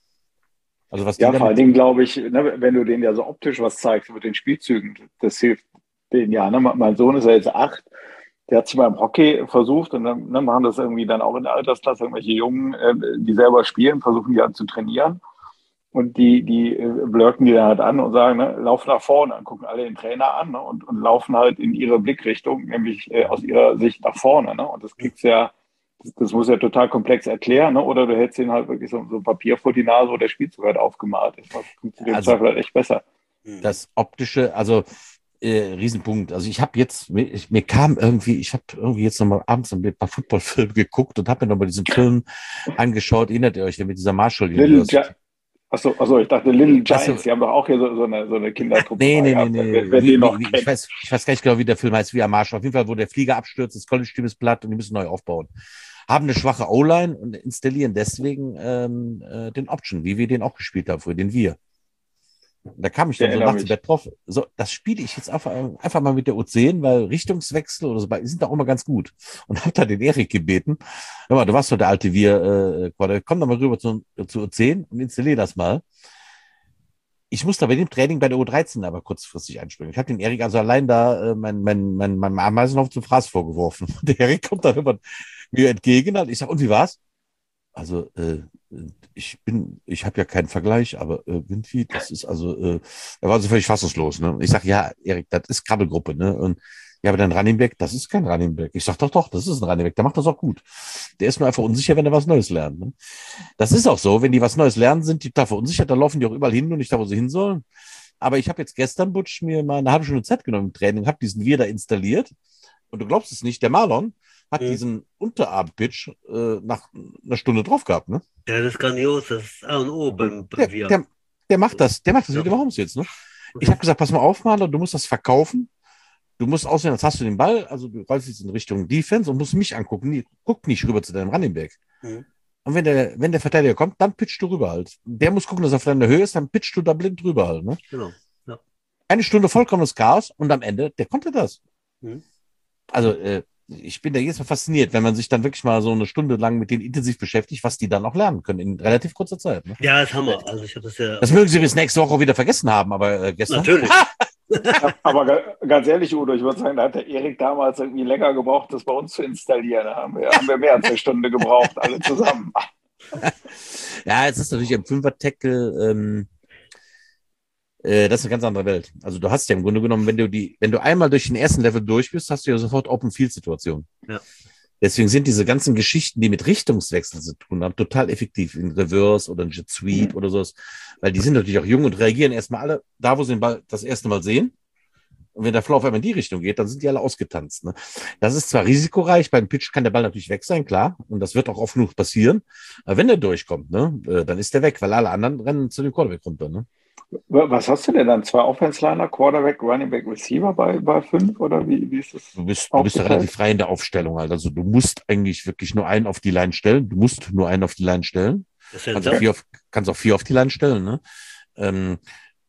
Also was ja, vor allen Dingen glaube ich, ne, wenn du denen ja so optisch was zeigst mit den Spielzügen, das hilft denen ja. Ne? Mein Sohn ist ja jetzt 8, der hat sich mal im Hockey versucht und dann machen das irgendwie dann auch in der Altersklasse irgendwelche Jungen, die selber spielen, versuchen die an zu trainieren und die blöken die dann halt an und sagen, ne, lauf nach vorne, dann gucken alle den Trainer an, ne, und laufen halt in ihre Blickrichtung, nämlich aus ihrer Sicht nach vorne. Ne? Und das kriegt's ja. Das muss ja total komplex erklären, ne? Oder du hältst ihn halt wirklich so ein Papier vor die Nase, wo der Spielzug halt aufgemalt ist. Das funktioniert im Zweifel halt echt besser. Das Optische, also Riesenpunkt. Also ich habe jetzt, ich habe irgendwie jetzt nochmal abends ein paar Footballfilme geguckt und habe mir nochmal diesen Film angeschaut. Erinnert ihr euch denn mit dieser Marshall University? Achso, ich dachte Little Giants, die haben doch auch hier so eine Kindertruppe. Nee. Ich weiß gar nicht genau, wie der Film heißt, wie am Marshall. Auf jeden Fall, wo der Flieger abstürzt, das College-Team ist platt und die müssen neu aufbauen. Haben eine schwache O-Line und installieren deswegen den Option, wie wir den auch gespielt haben, für den wir. Da kam ich dann so nachts im Bett drauf. So, das spiele ich jetzt einfach mal mit der U10, weil Richtungswechsel oder so sind da auch immer ganz gut. Und habe da den Erik gebeten. Hör mal, du warst doch der alte komm doch mal rüber zu U10 und installier das mal. Ich musste bei dem Training bei der U13 aber kurzfristig einspringen. Ich habe den Erik also allein da mein Ameisenhof zum Fraß vorgeworfen. Der Erik kommt dann immer mir entgegen. Ich sage, und wie war's? Also ich habe ja keinen Vergleich, aber irgendwie, das ist er war so völlig fassungslos. Ne? Ich sage, ja, Erik, das ist Krabbelgruppe, ne? Und ja, aber dein Running Back, das ist kein Running Back. Ich sage, doch, das ist ein Running Back, der macht das auch gut. Der ist nur einfach unsicher, wenn er was Neues lernt. Ne? Das ist auch so, wenn die was Neues lernen, sind die total verunsichert, dann laufen die auch überall hin und nicht da, wo sie hin sollen. Aber ich habe jetzt gestern, Butch, mir mal eine halbe Stunde Zeit genommen im Training, habe diesen Wir da installiert und du glaubst es nicht, der Marlon hat diesen Unterarm-Pitch nach einer Stunde drauf gehabt, ne? Ja, das ist grandios, das ist A und O beim Wir. Der macht das mit dem Mahomes jetzt, ne? Ich habe gesagt, pass mal auf, Marlon, du musst das verkaufen. Du musst aussehen, als hast du den Ball, also du rollst jetzt in Richtung Defense und musst mich angucken. Guck nicht rüber zu deinem Running Back. Und wenn der Verteidiger kommt, dann pitchst du rüber halt. Der muss gucken, dass er auf deiner Höhe ist, dann pitchst du da blind rüber halt, ne? Genau. Ja. Eine Stunde vollkommenes Chaos und am Ende, der konnte das. Also, ich bin da jedes Mal fasziniert, wenn man sich dann wirklich mal so eine Stunde lang mit denen intensiv beschäftigt, was die dann auch lernen können in relativ kurzer Zeit. Ne? Ja, das ist Hammer. Also ich habe das ja. Das mögen sie bis nächste Woche wieder vergessen haben, aber gestern. Natürlich. Aber ganz ehrlich, Udo, ich würde sagen, da hat der Erik damals irgendwie länger gebraucht, das bei uns zu installieren. Da haben wir mehr als eine Stunde gebraucht, alle zusammen. Ja, es ist natürlich im Fünfer-Tackle, das ist eine ganz andere Welt. Also du hast ja im Grunde genommen, wenn du einmal durch den ersten Level durch bist, hast du ja sofort Open-Field-Situation. Ja. Deswegen sind diese ganzen Geschichten, die mit Richtungswechsel zu tun haben, total effektiv. In Reverse oder in Jet Sweep oder sowas. Weil die sind natürlich auch jung und reagieren erstmal alle da, wo sie den Ball das erste Mal sehen. Und wenn der Flow auf einmal in die Richtung geht, dann sind die alle ausgetanzt. Ne? Das ist zwar risikoreich, beim Pitch kann der Ball natürlich weg sein, klar. Und das wird auch oft genug passieren. Aber wenn der durchkommt, ne, dann ist der weg, weil alle anderen rennen zu dem Quarterback runter. Ne? Was hast du denn dann? 2 Offense-Liner, Quarterback, Running Back, Receiver bei 5? Oder wie ist das? Du bist ja relativ frei in der Aufstellung halt. Also du musst eigentlich wirklich nur einen auf die Line stellen. Du musst nur einen auf die Line stellen. Kannst auch 4 auf die Line stellen. Ne?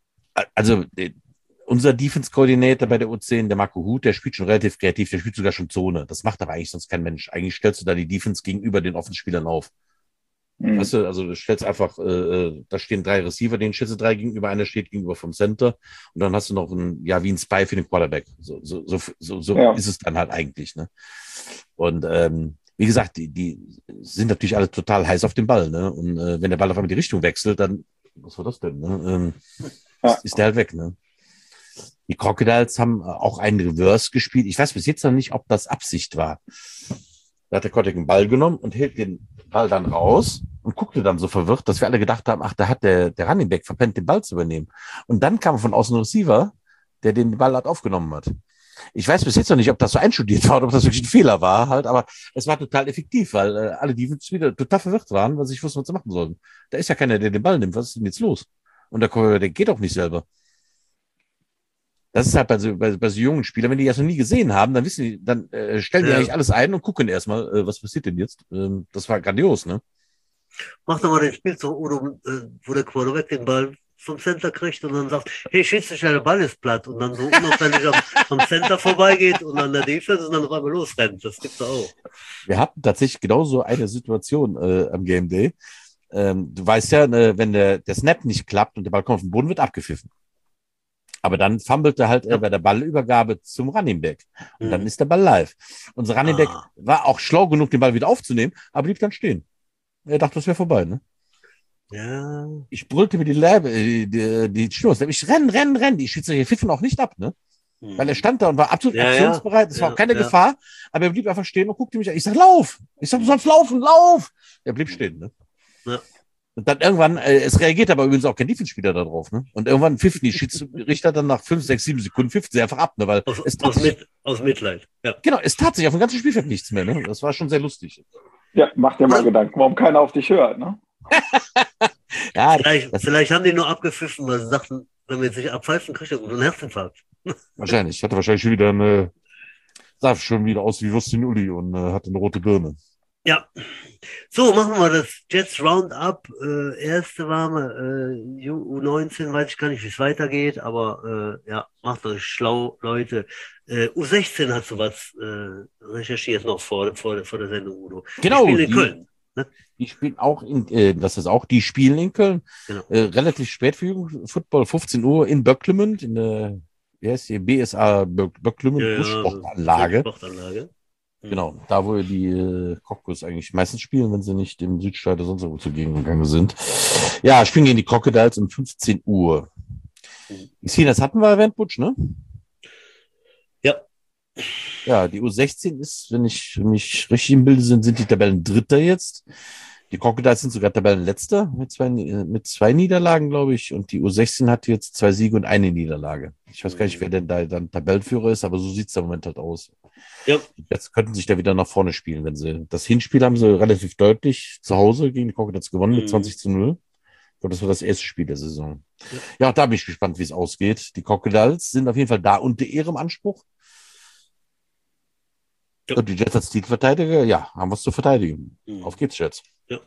Unser Defense-Coordinator bei der U10, der Marco Huth, der spielt schon relativ kreativ. Der spielt sogar schon Zone. Das macht aber eigentlich sonst kein Mensch. Eigentlich stellst du da die Defense gegenüber den Offenspielern auf. Weißt du, also du stellst einfach, da stehen 3 Receiver, denen stellst du 3 gegenüber, einer steht gegenüber vom Center und dann hast du noch wie ein Spy für den Quarterback. So ist es dann halt eigentlich, ne? Und wie gesagt, die sind natürlich alle total heiß auf den Ball, ne? Und wenn der Ball auf einmal die Richtung wechselt, dann, was war das denn, ne? Ist der halt weg, ne? Die Crocodiles haben auch einen Reverse gespielt. Ich weiß bis jetzt noch nicht, ob das Absicht war. Da hat der Quarterback den Ball genommen und hält den Ball dann raus und guckte dann so verwirrt, dass wir alle gedacht haben, ach, da hat der Running Back verpennt, den Ball zu übernehmen. Und dann kam von außen ein Receiver, der den Ball halt aufgenommen hat. Ich weiß bis jetzt noch nicht, ob das so einstudiert war oder ob das wirklich ein Fehler war, halt, aber es war total effektiv, weil alle Defense wieder total verwirrt waren, weil sie nicht wussten, was sie machen sollten. Da ist ja keiner, der den Ball nimmt. Was ist denn jetzt los? Und der geht auch nicht selber. Das ist halt bei so jungen Spielern, wenn die das noch nie gesehen haben, dann wissen die, dann stellen die eigentlich alles ein und gucken erstmal, was passiert denn jetzt. Das war grandios, ne? Mach doch mal den Spielzug, wo der Quarterback den Ball vom Center kriegt und dann sagt, hey, schieß dich, der Ball ist platt. Und dann so unauffällig am Center vorbeigeht und an der Defense und dann auf einmal losrennt. Das gibt's auch. Wir hatten tatsächlich genauso eine Situation am Game Day. Du weißt ja, wenn der Snap nicht klappt und der Ball kommt auf den Boden, wird abgepfiffen. Aber dann fummelte halt bei der Ballübergabe zum Running Back. Und dann ist der Ball live. Unser Running Back war auch schlau genug, den Ball wieder aufzunehmen, aber blieb dann stehen. Er dachte, das wäre vorbei, ne? Ja. Ich brüllte mir die Stimme aus. Ich renn. Die Schiedsrichter pfiffen auch nicht ab, ne? Weil er stand da und war absolut aktionsbereit. Es war auch keine Gefahr, aber er blieb einfach stehen und guckte mich an. Ich sag, lauf! Ich sag, du sollst laufen, lauf! Er blieb stehen, ne? Ja. Und dann irgendwann, es reagiert aber übrigens auch kein Defense-Spieler da drauf, ne? Und irgendwann pfiffen die Schiedsrichter dann nach 5, 6, 7 Sekunden pfiffen sie einfach ab, ne? Weil aus Mitleid. Ja. Genau, es tat sich auf dem ganzen Spielfeld nichts mehr, ne? Das war schon sehr lustig. Ja, mach dir mal Gedanken, warum keiner auf dich hört, ne? Ja, vielleicht haben die nur abgepfiffen, weil sie dachten, wenn wir jetzt nicht abpfeifen, kriegt er einen Herzinfarkt. Wahrscheinlich. Hatte wahrscheinlich schon wieder sah schon wieder aus wie Wustin Uli und hatte eine rote Birne. Ja. So, machen wir das Jets Roundup. Erste warme U19, weiß ich gar nicht, wie es weitergeht, aber macht euch schlau, Leute. U16 hat sowas recherchiert noch vor der Sendung, Udo. Genau. Die spielen in Köln. Ne? Die spielen auch die spielen in Köln. Genau. Relativ spät für Jugendfußball, 15 Uhr in Böcklemünd, in der, wie heißt die, BSA Böcklemünd Großsportanlage. Sportanlage. Genau, da wo die Cottbus eigentlich meistens spielen, wenn sie nicht im Südstadion oder sonst wo zugegen gegangen sind. Ja, spielen gegen die Crocodiles um 15 Uhr. Die Szene, das hatten wir erwähnt, Butsch, ne? Ja. Ja, die U16 ist, wenn ich mich richtig im Bilde sind die Tabellen Dritter jetzt. Die Crocodiles sind sogar Tabellenletzter mit zwei Niederlagen, glaube ich. Und die U16 hat jetzt 2 Siege und eine Niederlage. Ich weiß gar nicht, wer denn da dann Tabellenführer ist, aber so sieht es im Moment halt aus. Ja. Jetzt könnten sich da wieder nach vorne spielen, wenn sie. Das Hinspiel haben sie relativ deutlich zu Hause gegen die Crocodiles gewonnen mit 20-0. Ich glaube, das war das erste Spiel der Saison. Ja, da bin ich gespannt, wie es ausgeht. Die Crocodiles sind auf jeden Fall da unter ihrem Anspruch. Ja. Und die Jets als Titelverteidiger, ja, haben was zu verteidigen. Auf geht's, Jets. Ja.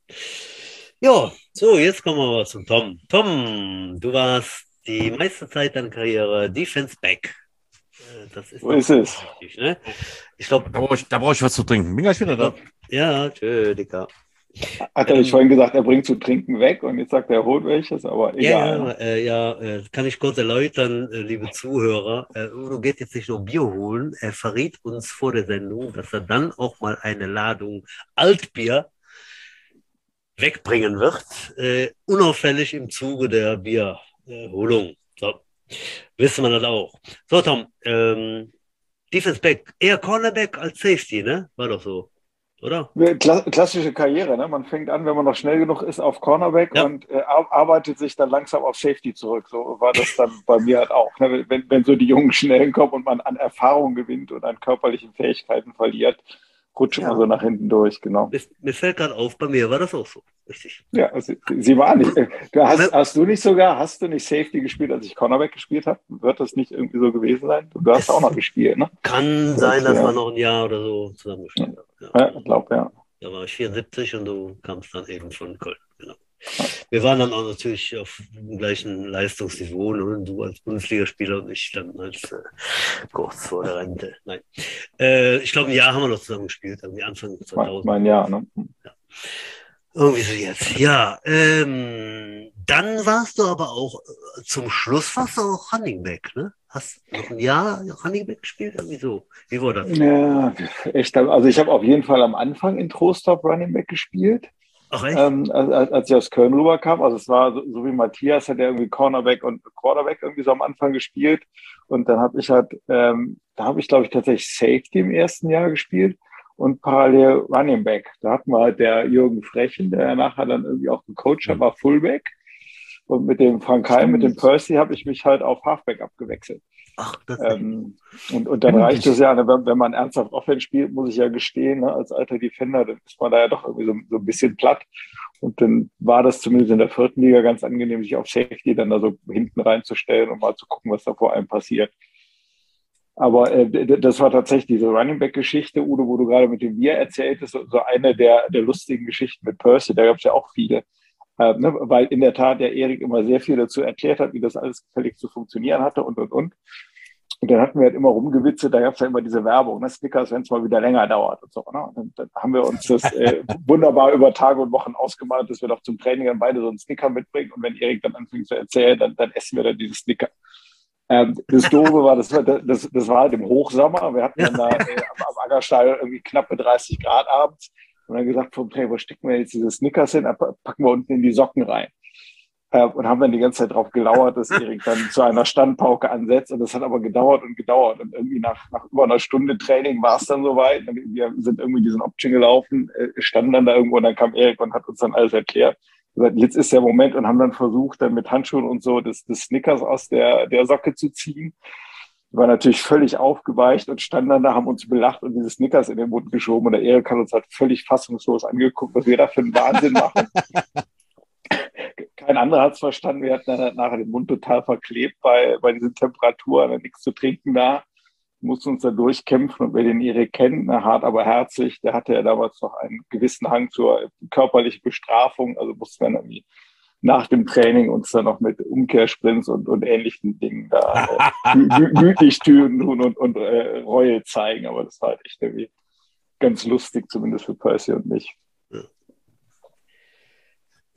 Ja, so, jetzt kommen wir mal zum Tom. Tom, du warst die meiste Zeit deiner Karriere Defense Back. Das ist so ist es. Richtig, ne? Ich glaube, da brauche ich was zu trinken. Bin gleich wieder da. Ja, tschö, Dicker. Hat er nicht vorhin gesagt, er bringt zu trinken weg und jetzt sagt er, er holt welches, aber egal. Kann ich kurz erläutern, liebe Zuhörer. Udo geht jetzt nicht nur Bier holen, er verriet uns vor der Sendung, dass er dann auch mal eine Ladung Altbier wegbringen wird, unauffällig im Zuge der Bierholung. So, wissen wir das auch. So, Tom, Defense Back, eher Cornerback als Safety, ne? War doch so, oder? Klassische Karriere, ne? Man fängt an, wenn man noch schnell genug ist, auf Cornerback und arbeitet sich dann langsam auf Safety zurück. So war das dann bei mir halt auch. Ne? Wenn so die Jungen schnell kommen und man an Erfahrung gewinnt und an körperlichen Fähigkeiten verliert, rutscht man so nach hinten durch, genau. Mir fällt gerade auf, bei mir war das auch so, richtig. Ja, sie war nicht. Hast du nicht Safety gespielt, als ich Cornerback gespielt habe? Wird das nicht irgendwie so gewesen sein? Du hast auch noch gespielt, ne? Kann sein, dass wir noch ein Jahr oder so zusammen gespielt haben. Ja, ich glaube, ja. Da war ich 74 und du kamst dann eben von Köln, genau. Wir waren dann auch natürlich auf dem gleichen Leistungsniveau, ne? Du als Bundesligaspieler und ich dann als kurz vor der Rente. Nein. Ich glaube, ein Jahr haben wir noch zusammen gespielt, irgendwie Anfang 2000. Mein Jahr, ne? Ja. Irgendwie so jetzt. Ja, dann warst du aber auch, zum Schluss warst du auch Running Back, ne? Hast noch ein Jahr Running Back gespielt? Irgendwie so. Wie war das? Ja, echt. Also ich habe auf jeden Fall am Anfang in Trostorf Running Back gespielt. Ach, echt? Als ich aus Köln rüberkam, also es war so wie Matthias, hat er irgendwie Cornerback und Quarterback irgendwie so am Anfang gespielt. Und dann habe ich halt, da habe ich, glaube ich, tatsächlich Safety im ersten Jahr gespielt und parallel Running Back. Da hatten wir halt der Jürgen Frechen, der ja nachher dann irgendwie auch gecoacht hat, war Fullback. Und mit dem Frank Heim, mit dem Percy habe ich mich halt auf Halfback abgewechselt. Ach, das und dann reicht es ja, wenn man ernsthaft Offense spielt, muss ich ja gestehen, ne, als alter Defender, dann ist man da ja doch irgendwie so ein bisschen platt. Und dann war das zumindest in der 4. Liga ganz angenehm, sich auf Safety dann da so hinten reinzustellen und mal zu gucken, was da vor einem passiert. Aber das war tatsächlich diese Running-Back-Geschichte, Udo, wo du gerade mit dem Bier erzähltest, so eine der lustigen Geschichten mit Percy, da gab es ja auch viele. Ne, weil in der Tat der Erik immer sehr viel dazu erklärt hat, wie das alles gefällig zu funktionieren hatte und. Und dann hatten wir halt immer rumgewitzelt, da gab es ja immer diese Werbung, ne, Snickers, wenn es mal wieder länger dauert und so. Ne? Und dann haben wir uns das wunderbar über Tage und Wochen ausgemalt, dass wir doch zum Training dann beide so einen Snicker mitbringen und wenn Erik dann anfängt zu erzählen, dann essen wir dann diese Snicker. Das Doofe war, das war halt im Hochsommer, wir hatten dann da am Aggerstall irgendwie knappe 30 Grad abends. Und dann gesagt, hey, wo stecken wir jetzt diese Snickers hin? Packen wir unten in die Socken rein. Und haben dann die ganze Zeit darauf gelauert, dass Erik dann zu einer Standpauke ansetzt. Und das hat aber gedauert und gedauert. Und irgendwie nach über einer Stunde Training war es dann soweit. Wir sind irgendwie diesen Option gelaufen, standen dann da irgendwo und dann kam Erik und hat uns dann alles erklärt. Gesagt, jetzt ist der Moment und haben dann versucht, dann mit Handschuhen und so das Snickers aus der Socke zu ziehen. War natürlich völlig aufgeweicht und standen dann da, haben uns belacht und diese Snickers in den Mund geschoben. Und der Erik hat uns halt völlig fassungslos angeguckt, was wir da für einen Wahnsinn machen. Kein anderer hat es verstanden. Wir hatten dann halt nachher den Mund total verklebt bei diesen Temperaturen, nichts zu trinken da. Mussten uns da durchkämpfen. Und wer den Erik kennt, hart aber herzlich, der hatte ja damals noch einen gewissen Hang zur körperlichen Bestrafung. Also mussten wir irgendwie nach dem Training uns dann noch mit Umkehrsprints und ähnlichen Dingen da gütlich tun und Reue zeigen. Aber das war halt echt irgendwie ganz lustig, zumindest für Percy und mich.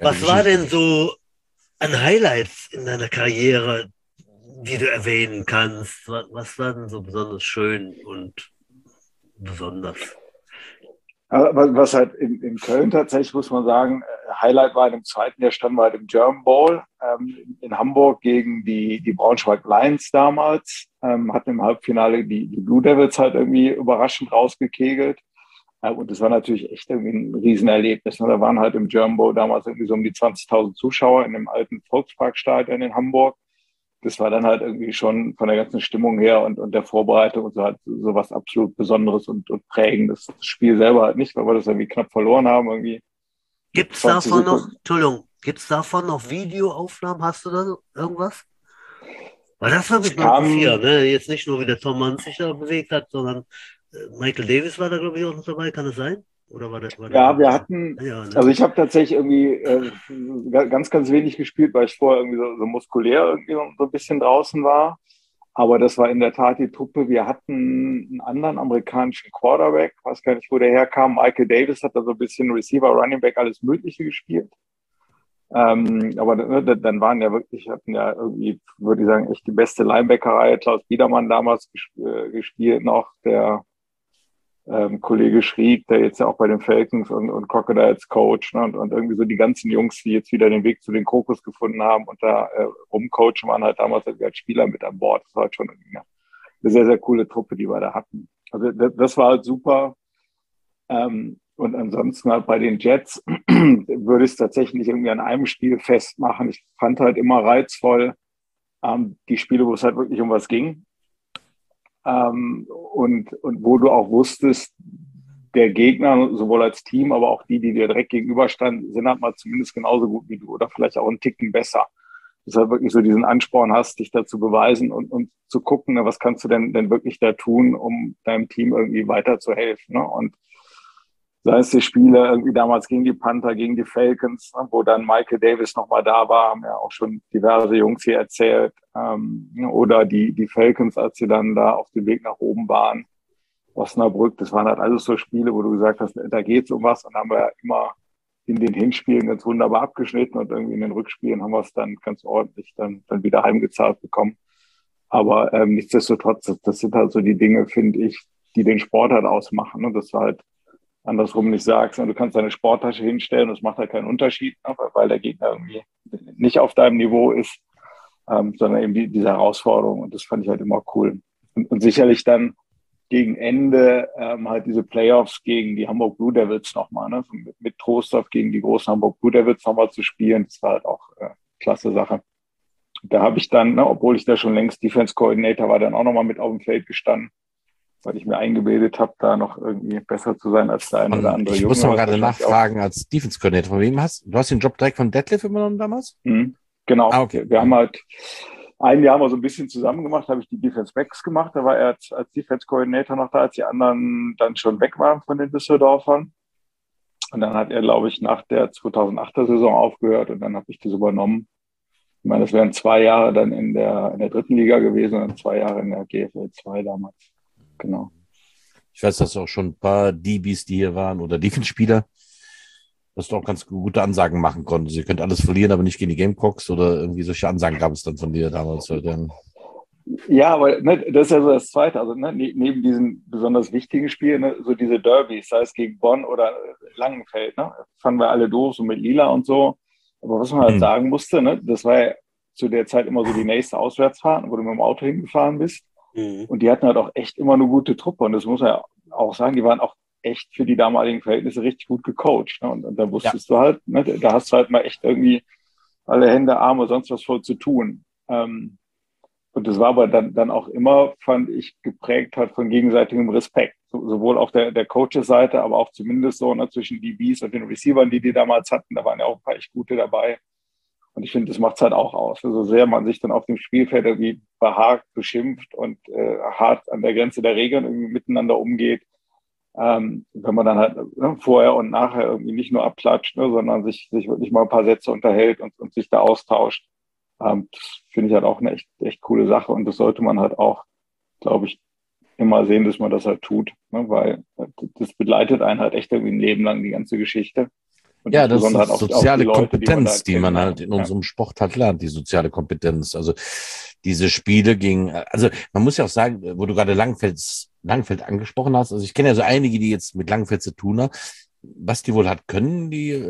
Was war denn so an Highlights in deiner Karriere, die du erwähnen kannst? Was war denn so besonders schön und besonders? Was halt in Köln tatsächlich, muss man sagen, Highlight war in dem zweiten Jahr, standen wir halt im German Bowl in Hamburg gegen die Braunschweig Lions damals, hatten im Halbfinale die Blue Devils halt irgendwie überraschend rausgekegelt. Und das war natürlich echt irgendwie ein Riesenerlebnis. Da waren halt im German Bowl damals irgendwie so um die 20.000 Zuschauer in dem alten Volksparkstadion in Hamburg. Das war dann halt irgendwie schon von der ganzen Stimmung her und der Vorbereitung und so halt so was absolut Besonderes und Prägendes. Das Spiel selber halt nicht, weil wir das irgendwie knapp verloren haben. Irgendwie Gibt's davon noch, Entschuldigung, gibt's davon noch Videoaufnahmen? Hast du da irgendwas? Weil das würde mich mal interessieren, ne? Jetzt nicht nur, wie der Tom Mann sich da bewegt hat, sondern Michael Davis war da, glaube ich, auch noch dabei. Kann das sein? Oder war ja, wir hatten, ja, ne? also ich habe tatsächlich irgendwie ganz, ganz wenig gespielt, weil ich vorher irgendwie so muskulär irgendwie so ein bisschen draußen war. Aber das war in der Tat die Truppe. Wir hatten einen anderen amerikanischen Quarterback, weiß gar nicht, wo der herkam. Michael Davis hat da so ein bisschen Receiver, Running Back, alles Mögliche gespielt. Aber dann waren ja wirklich, hatten ja irgendwie, würde ich sagen, echt die beste Linebacker-Reihe. Klaus Biedermann damals gespielt noch, der Kollege Schrieg, der jetzt ja auch bei den Falcons und Crocodiles Coach, ne, und irgendwie so die ganzen Jungs, die jetzt wieder den Weg zu den Krokus gefunden haben und da rumcoachen, waren halt damals als Spieler mit an Bord. Das war halt schon eine sehr, sehr coole Truppe, die wir da hatten. Also das war halt super. Und ansonsten halt bei den Jets würde ich es tatsächlich nicht irgendwie an einem Spiel festmachen. Ich fand halt immer reizvoll die Spiele, wo es halt wirklich um was ging. Und wo du auch wusstest, der Gegner, sowohl als Team, aber auch die dir direkt gegenüberstanden, sind halt mal zumindest genauso gut wie du oder vielleicht auch einen Ticken besser. Dass du halt wirklich so diesen Ansporn hast, dich da zu beweisen und zu gucken, was kannst du denn wirklich da tun, um deinem Team irgendwie weiterzuhelfen. Ne? Und sei es die Spiele irgendwie damals gegen die Panther, gegen die Falcons, wo dann Michael Davis nochmal da war, haben ja auch schon diverse Jungs hier erzählt. Oder die Falcons, als sie dann da auf dem Weg nach oben waren, Osnabrück, das waren halt alles so Spiele, wo du gesagt hast, da geht's um was. Und haben wir ja immer in den Hinspielen ganz wunderbar abgeschnitten und irgendwie in den Rückspielen haben wir es dann ganz ordentlich dann wieder heimgezahlt bekommen. Aber nichtsdestotrotz, das sind halt so die Dinge, finde ich, die den Sport halt ausmachen. Ne? Das war halt andersrum nicht sagst, du kannst deine Sporttasche hinstellen und es macht halt keinen Unterschied, weil der Gegner irgendwie nicht auf deinem Niveau ist, sondern eben diese Herausforderung und das fand ich halt immer cool. Und sicherlich dann gegen Ende halt diese Playoffs gegen die Hamburg Blue Devils nochmal, ne? Mit Trostorf gegen die großen Hamburg Blue Devils nochmal zu spielen, das war halt auch klasse Sache. Da habe ich dann, ne, obwohl ich da schon längst Defense Coordinator war, dann auch nochmal mit auf dem Feld gestanden, weil ich mir eingebildet habe, da noch irgendwie besser zu sein als der eine oder andere Junge. Ich muss noch gerade nachfragen, als Defense Coordinator, von wem du hast den Job direkt von Detlef übernommen damals? Genau. Okay. Wir haben halt ein Jahr mal so ein bisschen zusammen gemacht, habe ich die Defense Backs gemacht, da war er als Defense Coordinator noch da, als die anderen dann schon weg waren von den Düsseldorfern. Und dann hat er, glaube ich, nach der 2008er Saison aufgehört und dann habe ich das übernommen. Ich meine, das wären 2 Jahre dann in der 3. Liga gewesen und 2 Jahre in der GFL 2 damals. Genau. Ich weiß, dass auch schon ein paar DBs, die hier waren, oder Defense-Spieler, dass du auch ganz gute Ansagen machen konntest. Ihr könnt alles verlieren, aber nicht gegen die Gamecocks oder irgendwie solche Ansagen gab es dann von dir damals. Ja, aber ne, das ist ja so das Zweite. Also ne, neben diesen besonders wichtigen Spielen, ne, so diese Derbys, sei es gegen Bonn oder Langenfeld, ne, fanden wir alle doof, so mit Lila und so. Aber was man halt sagen musste, ne, das war ja zu der Zeit immer so die nächste Auswärtsfahrt, wo du mit dem Auto hingefahren bist. Und die hatten halt auch echt immer eine gute Truppe. Und das muss man ja auch sagen, die waren auch echt für die damaligen Verhältnisse richtig gut gecoacht. Ne? Und da wusstest du halt, ne, da hast du halt mal echt irgendwie alle Hände, Arme, sonst was voll zu tun. Und das war aber dann auch immer, fand ich, geprägt halt von gegenseitigem Respekt. Sowohl auf der Coaches-Seite, aber auch zumindest so ne, zwischen die Bs und den Receivern, die damals hatten. Da waren ja auch ein paar echt gute dabei. Und ich finde, das macht es halt auch aus. So sehr man sich dann auf dem Spielfeld irgendwie behagt, beschimpft und hart an der Grenze der Regeln irgendwie miteinander umgeht, wenn man dann halt vorher und nachher irgendwie nicht nur abklatscht, ne, sondern sich wirklich mal ein paar Sätze unterhält und sich da austauscht, das finde ich halt auch eine echt coole Sache. Und das sollte man halt auch, glaube ich, immer sehen, dass man das halt tut, ne, weil das begleitet einen halt echt irgendwie ein Leben lang, die ganze Geschichte. Und Ja, das ist insbesondere die halt auch soziale die Leute, Kompetenz, die man halt kennenlernt. in unserem Sport halt lernt, die soziale Kompetenz. Also diese Spiele gegen, also man muss ja auch sagen, wo du gerade Langfeld angesprochen hast, also ich kenne ja so einige, die jetzt mit Langfeld zu tun haben. Was die wohl hat können,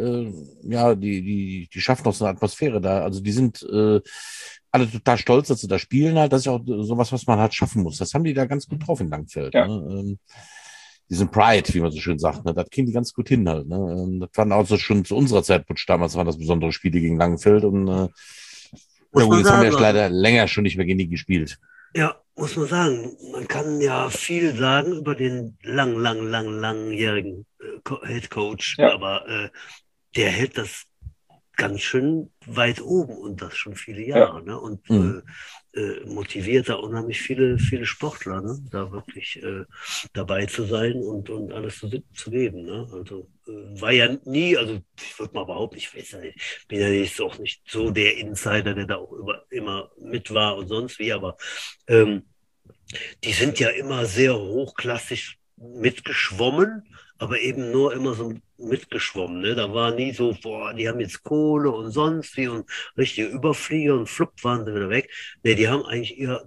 die schaffen auch so eine Atmosphäre da. Also die sind alle total stolz, dass sie da spielen halt. Das ist ja auch sowas, was man halt schaffen muss. Das haben die da ganz gut drauf in Langfeld. Ja. Ne? Diesen Pride, wie man so schön sagt, ne? Das kriegen die ganz gut hin halt. Ne? Das waren auch so schon zu unserer Zeit, damals waren das besondere Spiele gegen Langfeld und ja Muss gut, man jetzt haben wir sagen, ja leider länger schon nicht mehr gegen die gespielt. ja, muss man sagen. Man kann ja viel sagen über den langjährigen Head Coach, Ja. aber der hält das ganz schön weit oben und das schon viele Ja. Jahre, ne? Und Mhm. motiviert da unheimlich viele Sportler, ne? Da wirklich dabei zu sein und alles zu geben, ne? Also war ja nie, also ich würde mal behaupten, ich weiß ja nicht, bin ja nicht, auch nicht so der Insider, der da auch immer mit war und sonst wie, aber die sind ja immer sehr hochklassig mitgeschwommen, aber eben nur immer so mitgeschwommen. Ne? Da war nie so, boah, die haben jetzt Kohle und sonst wie und richtige Überflieger und flupp waren sie wieder weg. Ne, die haben eigentlich ihre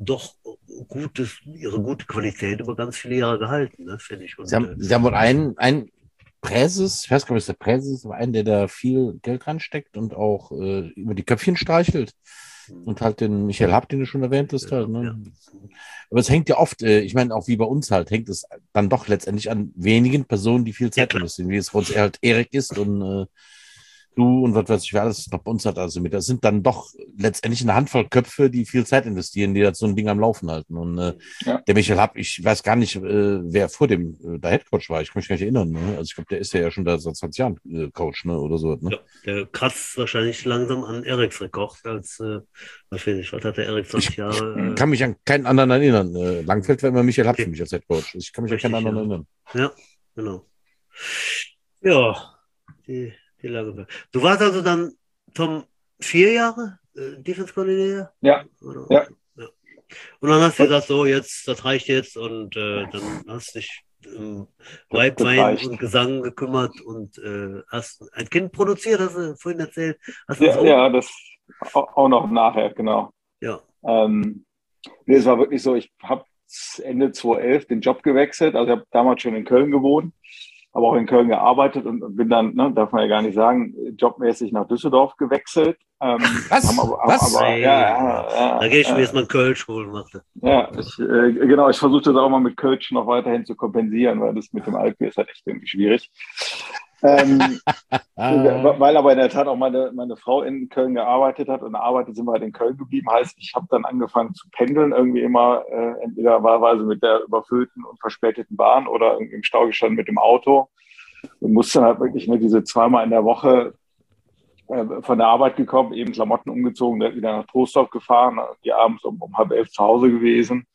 gute Qualität über ganz viele Jahre gehalten, ne, finde ich. Und, Sie haben wohl einen Präses, ich weiß gar nicht, ob es der Präses ist, aber einen, der da viel Geld reinsteckt und auch über die Köpfchen streichelt. Und halt den Michael Happ, den du schon erwähnt hast. Halt, ne? Ja. Aber es hängt ja oft, ich meine, auch wie bei uns halt, hängt es dann doch letztendlich an wenigen Personen, die viel Zeit investieren, wie es bei uns halt Erik ist und du und was weiß ich, wer alles noch bei uns hat. Also das sind dann doch letztendlich eine Handvoll Köpfe, die viel Zeit investieren, die da so ein Ding am Laufen halten. Und Ja. der Michael Happ, ich weiß gar nicht, wer vor dem der Headcoach war. Ich kann mich gar nicht erinnern. Ne? Also ich glaube, der ist ja schon da seit 20 Jahren Coach, ne? Oder so. Ne? Ja, der kratzt wahrscheinlich langsam an Eriks Rekord als, was weiß ich, was hat der Erik 20 Jahre? Kann mich an keinen anderen erinnern. Langfeld war immer Michael Happ für mich als Headcoach. Ich kann mich Richtig, an keinen anderen erinnern. Ja, genau. Ja, die lange. Du warst also dann, Tom, 4 Jahre Defense Coordinator? Ja. Oder? Ja. Ja. Und dann hast du gesagt, so, jetzt, das reicht jetzt und dann hast du dich um Weibwein reicht. und Gesang gekümmert und hast ein Kind produziert, hast du vorhin erzählt. Hast du Ja, so? ja, das auch noch nachher, genau. Ja. Nee, es war wirklich so, ich habe Ende 2011 den Job gewechselt. Also ich habe damals schon in Köln gewohnt, aber auch in Köln gearbeitet und bin dann, ne, darf man ja gar nicht sagen, jobmäßig nach Düsseldorf gewechselt. Was? Aber, ja, da gehe ich mir jetzt mal einen Kölsch holen, Mathe. Ja, genau, ich versuche das auch mal mit Kölsch noch weiterhin zu kompensieren, weil das mit dem Alkohol ist halt echt irgendwie schwierig. Weil aber in der Tat auch meine Frau in Köln gearbeitet hat und arbeitet, sind wir halt in Köln geblieben. Heißt, ich habe dann angefangen zu pendeln, irgendwie immer entweder wahlweise mit der überfüllten und verspäteten Bahn oder irgendwie im Stau gestanden mit dem Auto und musste dann halt wirklich diese 2-mal in der Woche von der Arbeit gekommen, eben Klamotten umgezogen, dann wieder nach Troisdorf gefahren, die abends um 10:30 zu Hause gewesen.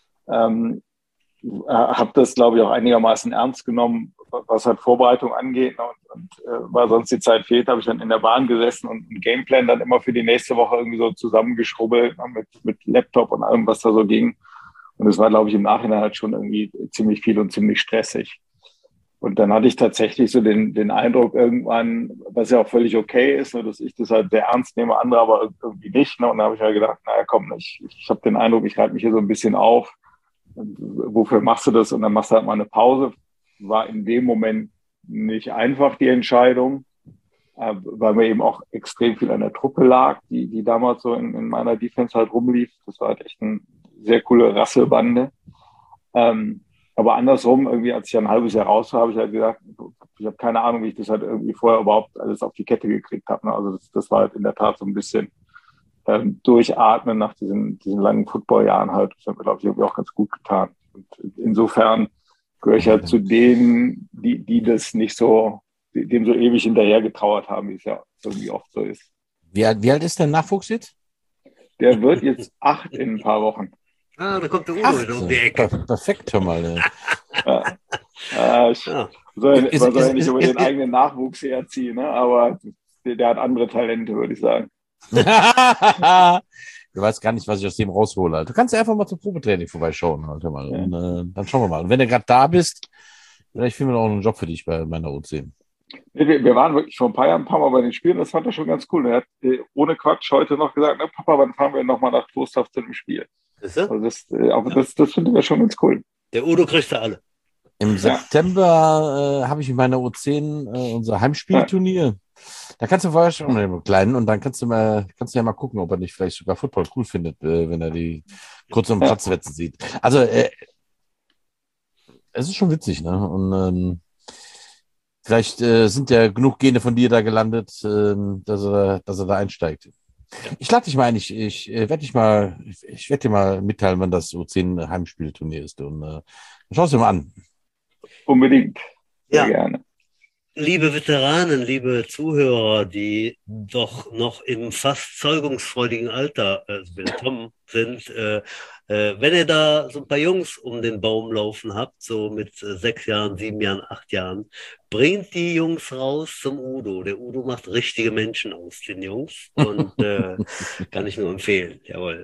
Habe das, glaube ich, auch einigermaßen ernst genommen, was halt Vorbereitung angeht. Und weil sonst die Zeit fehlt, habe ich dann in der Bahn gesessen und einen Gameplan dann immer für die nächste Woche irgendwie so zusammengeschrubbelt mit Laptop und allem, was da so ging. Und es war, glaube ich, im Nachhinein halt schon irgendwie ziemlich viel und ziemlich stressig. Und dann hatte ich tatsächlich so den Eindruck irgendwann, was ja auch völlig okay ist, dass ich das halt sehr ernst nehme, andere aber irgendwie nicht. Und da habe ich halt gedacht, naja, komm, ich habe den Eindruck, ich reibe mich hier so ein bisschen auf. Wofür machst du das? Und dann machst du halt mal eine Pause. War in dem Moment nicht einfach die Entscheidung, weil mir eben auch extrem viel an der Truppe lag, die damals so in meiner Defense halt rumlief. Das war halt echt eine sehr coole Rasselbande. Aber andersrum, irgendwie, als ich ein halbes Jahr raus war, habe ich halt gesagt, ich habe keine Ahnung, wie ich das halt irgendwie vorher überhaupt alles auf die Kette gekriegt habe. Ne? Also das war halt in der Tat so ein bisschen durchatmen nach diesen langen Footballjahren halt. Das hat mir, glaube ich, irgendwie auch ganz gut getan. Und insofern gehöre ich halt zu denen, die das nicht so, dem so ewig hinterher getrauert haben, wie es ja irgendwie oft so ist. Wie alt ist der Nachwuchs jetzt? Der wird jetzt 8 in ein paar Wochen. Ah, da kommt der Udo wieder um die Ecke. Perfekt, hör mal. Ich soll ja nicht über den eigenen Nachwuchs herziehen, ne? Aber der hat andere Talente, würde ich sagen. Du weißt gar nicht, was ich aus dem raushole. Halt. Du kannst ja einfach mal zum Probetraining vorbeischauen. Halt, mal. Und, dann schauen wir mal. Und wenn du gerade da bist, vielleicht finden wir noch einen Job für dich bei meiner OC. Wir waren wirklich vor ein paar Jahren ein paar Mal bei den Spielen, das fand er schon ganz cool. Er hat ohne Quatsch heute noch gesagt, ne, Papa, wann fahren wir nochmal nach Trostorf zu dem Spiel? Also das finden wir schon ganz cool. Der Udo kriegt da alle. Im September habe ich mit meiner U10 unser Heimspielturnier. Da kannst du vorher schon mit dem Kleinen und dann kannst du ja mal gucken, ob er nicht vielleicht sogar Football cool findet, wenn er die kurz am Platz wetzen sieht. Also es ist schon witzig, ne? Und vielleicht sind ja genug Gene von dir da gelandet, dass er da einsteigt. Ich lade dich mal ein, ich werde dir mal mitteilen, wann das U10 Heimspielturnier ist. Und schau es dir mal an. Unbedingt. Sehr gerne. Liebe Veteranen, liebe Zuhörer, die doch noch im fast zeugungsfreudigen Alter, wie Tom sind, wenn ihr da so ein paar Jungs um den Baum laufen habt, so mit 6 Jahren, 7 Jahren, 8 Jahren, bringt die Jungs raus zum Udo. Der Udo macht richtige Menschen aus den Jungs und kann ich nur empfehlen, jawohl.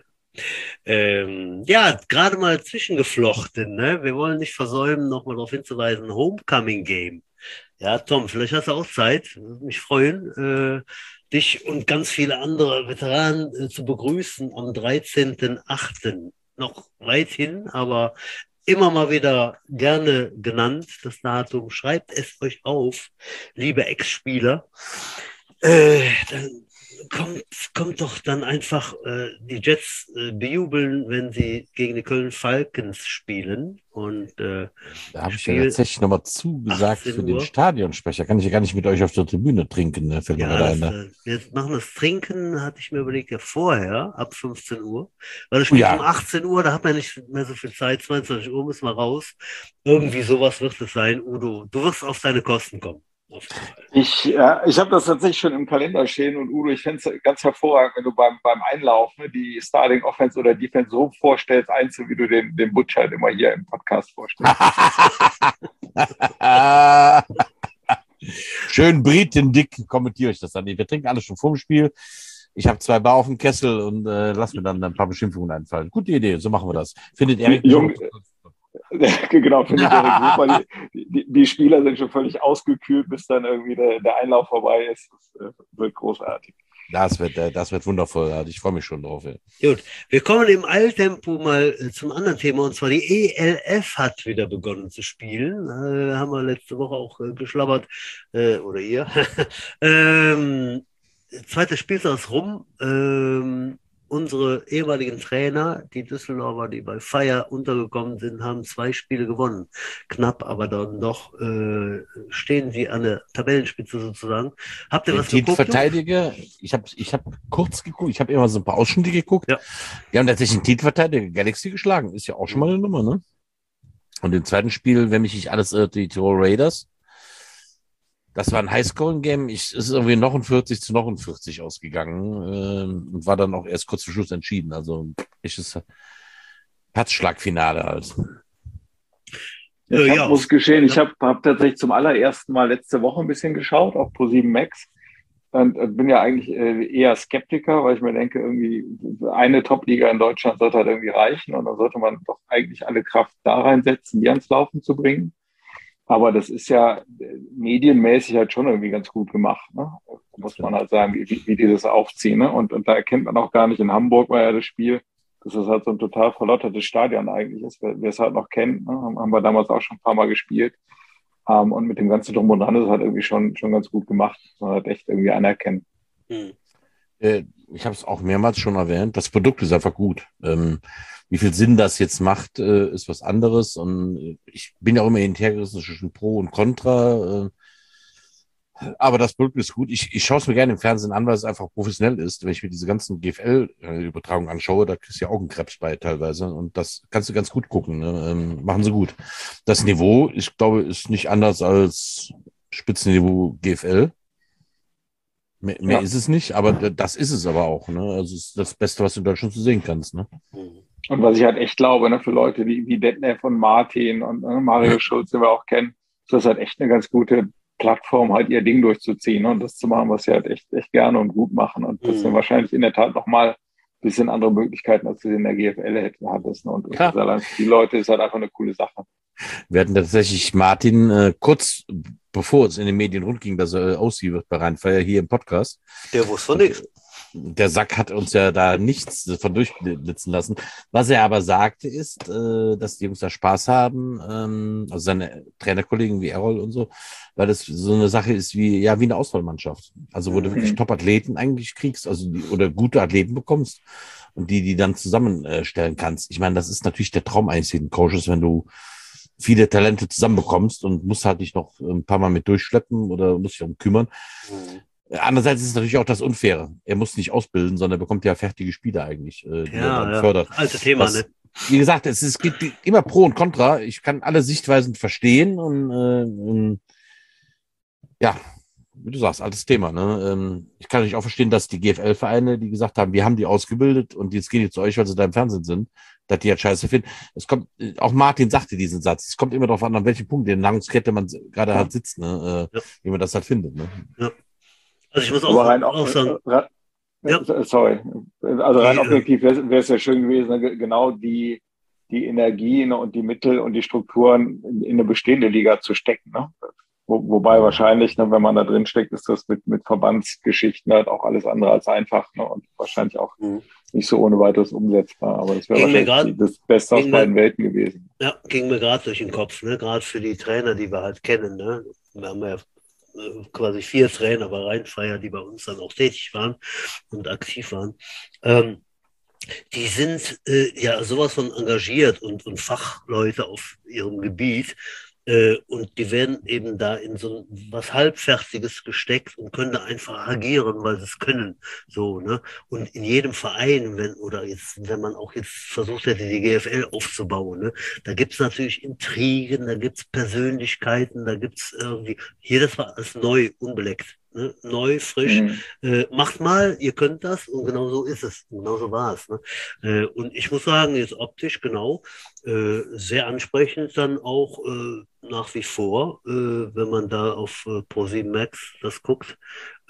Gerade mal zwischengeflochten, ne? Wir wollen nicht versäumen, nochmal darauf hinzuweisen, Homecoming Game. Ja, Tom, vielleicht hast du auch Zeit. Würde mich freuen, dich und ganz viele andere Veteranen zu begrüßen am 13.08. Noch weit hin, aber immer mal wieder gerne genannt, das Datum. Schreibt es euch auf, liebe Ex-Spieler. Dann kommt doch dann einfach die Jets bejubeln, wenn sie gegen die Köln Falcons spielen. Und da habe ich ja tatsächlich nochmal zugesagt für den Stadionsprecher. Kann ich ja gar nicht mit euch auf der Tribüne trinken. Ne? Wir machen das Trinken, hatte ich mir überlegt, ja vorher, ab 15 Uhr. Weil das spielt um 18 Uhr, da hat man nicht mehr so viel Zeit. 22 Uhr müssen wir raus. Irgendwie sowas wird es sein, Udo. Du wirst auf deine Kosten kommen. Ich habe das tatsächlich schon im Kalender stehen und Udo, ich fände es ganz hervorragend, wenn du beim Einlaufen die Starting Offense oder Defense so vorstellst, einzeln wie du den Butch halt immer hier im Podcast vorstellst. Schön Briten-dick kommentiere ich das dann. Wir trinken alles schon vor dem Spiel. Ich habe 2 Bar auf dem Kessel und lass mir dann ein paar Beschimpfungen einfallen. Gute Idee, so machen wir das. Findet Erik Genau, finde ich super. Die Spieler sind schon völlig ausgekühlt, bis dann irgendwie der Einlauf vorbei ist. Das wird großartig. Das wird wundervoll. Also ich freue mich schon drauf. Ja. Gut, wir kommen im Eiltempo mal zum anderen Thema, und zwar die ELF hat wieder begonnen zu spielen. Haben wir letzte Woche auch geschlabbert, oder ihr. Zweiter Spieltag ist rum. Unsere ehemaligen Trainer, die Düsseldorfer, die bei Feier untergekommen sind, haben 2 Spiele gewonnen. Knapp, aber dann doch stehen sie an der Tabellenspitze sozusagen. Habt ihr was geguckt? Titelverteidiger, ich hab kurz geguckt, ich habe immer so ein paar Ausschnitte geguckt. Ja. Die haben tatsächlich einen Titelverteidiger Galaxy geschlagen. Ist ja auch schon mal eine Nummer, ne? Und im zweiten Spiel, wenn mich nicht alles irrt, die Tirol Raiders. Das war ein Highscoring-Game. Es ist irgendwie 49-49 ausgegangen und war dann auch erst kurz vor Schluss entschieden. Also echtes Herzschlagfinale halt. Ich muss geschehen, ich hab tatsächlich zum allerersten Mal letzte Woche ein bisschen geschaut auf Pro7 Max und bin ja eigentlich eher Skeptiker, weil ich mir denke, irgendwie eine Top-Liga in Deutschland sollte halt irgendwie reichen und dann sollte man doch eigentlich alle Kraft da reinsetzen, die ans Laufen zu bringen. Aber das ist ja medienmäßig halt schon irgendwie ganz gut gemacht, ne? Muss man halt sagen, wie die das aufziehen, ne? Und da erkennt man auch gar nicht, in Hamburg war ja das Spiel, dass das halt so ein total verlottertes Stadion eigentlich ist, wer es halt noch kennt, ne? Haben wir damals auch schon ein paar Mal gespielt. Und mit dem ganzen Drum und Dran ist es halt irgendwie schon ganz gut gemacht. Muss man halt echt irgendwie anerkennen. Ich habe es auch mehrmals schon erwähnt, das Produkt ist einfach gut. Wie viel Sinn das jetzt macht, ist was anderes. Und ich bin ja auch immer hintergerissen zwischen Pro und Contra. Aber das Produkt ist gut. Ich schaue es mir gerne im Fernsehen an, weil es einfach professionell ist. Wenn ich mir diese ganzen GFL-Übertragungen anschaue, da kriegst du ja Augenkrebs bei teilweise. Und das kannst du ganz gut gucken. Ne? Machen sie gut. Das Niveau, ich glaube, ist nicht anders als Spitzenniveau GFL. Mehr ist es nicht, aber das ist es aber auch. Ne? Also es ist das Beste, was du in Deutschland zu sehen kannst. Ne? Und was ich halt echt glaube, ne, für Leute wie Detlef und Martin und Mario Schulz, den wir auch kennen, ist das halt echt eine ganz gute Plattform, halt ihr Ding durchzuziehen, ne? Und das zu machen, was sie halt echt gerne und gut machen. Und das sind wahrscheinlich in der Tat nochmal ein bisschen andere Möglichkeiten, als du in der GFL hattest. Ne? Und für die Leute ist halt einfach eine coole Sache. Wir hatten tatsächlich Martin kurz bevor es in den Medien rund ging, dass er aussie wird bei Rheinfeier hier im Podcast. Der wusste von nichts. Der Sack hat uns ja da nichts von durchblitzen lassen. Was er aber sagte, ist, dass die Jungs da Spaß haben, also seine Trainerkollegen wie Errol und so, weil das so eine Sache ist wie eine Auswahlmannschaft. Also wo du wirklich Top-Athleten eigentlich kriegst, also oder gute Athleten bekommst und die dann zusammenstellen kannst. Ich meine, das ist natürlich der Traum eines jeden Coaches, wenn du viele Talente zusammenbekommst und musst halt dich noch ein paar Mal mit durchschleppen oder musst dich darum kümmern. Andererseits ist es natürlich auch das Unfaire. Er muss nicht ausbilden, sondern er bekommt ja fertige Spieler eigentlich, die er dann fördert. Altes Thema, ne? Wie gesagt, es gibt immer Pro und Contra. Ich kann alle Sichtweisen verstehen und wie du sagst, altes Thema. Ne? Ich kann natürlich auch verstehen, dass die GFL-Vereine, die gesagt haben, wir haben die ausgebildet und jetzt gehen die zu euch, weil sie da im Fernsehen sind, dass die halt scheiße finden. Es kommt, auch Martin sagte diesen Satz, es kommt immer darauf an welchem Punkt in der Nahrungskette man gerade halt sitzt, ne? Wie man das halt findet. Ne? Ja. Also ich muss auch sagen. Sorry. Also rein objektiv wäre es ja schön gewesen, genau die Energie, ne, und die Mittel und die Strukturen in eine bestehende Liga zu stecken. Ne? Wobei wahrscheinlich, ne, wenn man da drin steckt, ist das mit Verbandsgeschichten halt auch alles andere als einfach, ne, und wahrscheinlich auch nicht so ohne weiteres umsetzbar. Aber das wäre wahrscheinlich das Beste aus beiden Welten gewesen. Ja, ging mir gerade durch den Kopf, ne? Gerade für die Trainer, die wir halt kennen. Ne? Wir haben ja quasi 4 Trainer bei Rheinfeier, die bei uns dann auch tätig waren und aktiv waren. Die sind sowas von engagiert und Fachleute auf ihrem Gebiet. Und die werden eben da in so was Halbfertiges gesteckt und können da einfach agieren, weil sie es können. So, ne? Und in jedem Verein, wenn man auch jetzt versucht hätte, die GFL aufzubauen, ne? Da gibt es natürlich Intrigen, da gibt es Persönlichkeiten, da gibt es irgendwie, hier das war alles neu, unbeleckt. Ne? Neu, frisch, macht mal, ihr könnt das, und genau so ist es, genau so war es. Ne? Und ich muss sagen, jetzt optisch genau, sehr ansprechend dann auch nach wie vor, wenn man da auf ProSieben Max das guckt,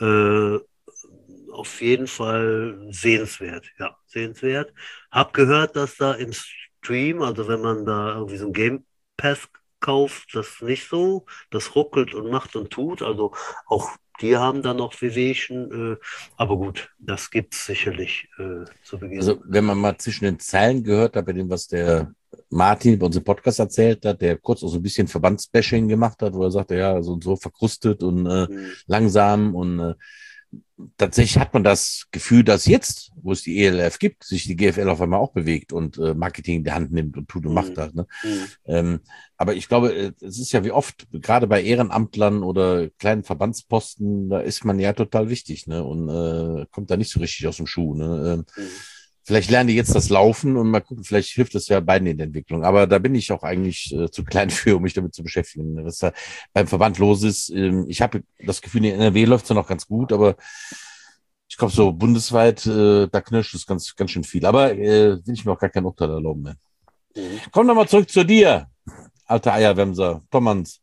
auf jeden Fall sehenswert, ja, sehenswert. Hab gehört, dass da im Stream, also wenn man da irgendwie so ein Game Pass kauft, das nicht so, das ruckelt und macht und tut, also auch die haben da noch Wehwehchen, aber gut, das gibt es sicherlich zu Beginn. Also wenn man mal zwischen den Zeilen gehört hat, bei dem, was der Martin bei unserem Podcast erzählt hat, der kurz auch so ein bisschen Verbandsbashing gemacht hat, wo er sagte, ja, so und so verkrustet und langsam und tatsächlich hat man das Gefühl, dass jetzt, wo es die ELF gibt, sich die GFL auf einmal auch bewegt und Marketing in die Hand nimmt und tut und macht halt. Ne? Aber ich glaube, es ist ja wie oft, gerade bei Ehrenamtlern oder kleinen Verbandsposten, da ist man ja total wichtig, ne? Und kommt da nicht so richtig aus dem Schuh. Ne? Vielleicht lernen die jetzt das Laufen und mal gucken, vielleicht hilft es ja beiden in der Entwicklung. Aber da bin ich auch eigentlich zu klein für, um mich damit zu beschäftigen. Was da beim Verband los ist, ich habe das Gefühl, in NRW läuft es ja noch ganz gut, aber ich glaube, so bundesweit, da knirscht es ganz, ganz schön viel. Aber will ich mir auch gar kein Urteil erlauben mehr. Komm nochmal zurück zu dir, alter Eierwemser, Tomans.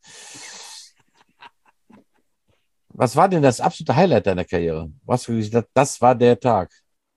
Was war denn das absolute Highlight deiner Karriere? Was wirklich, das war der Tag?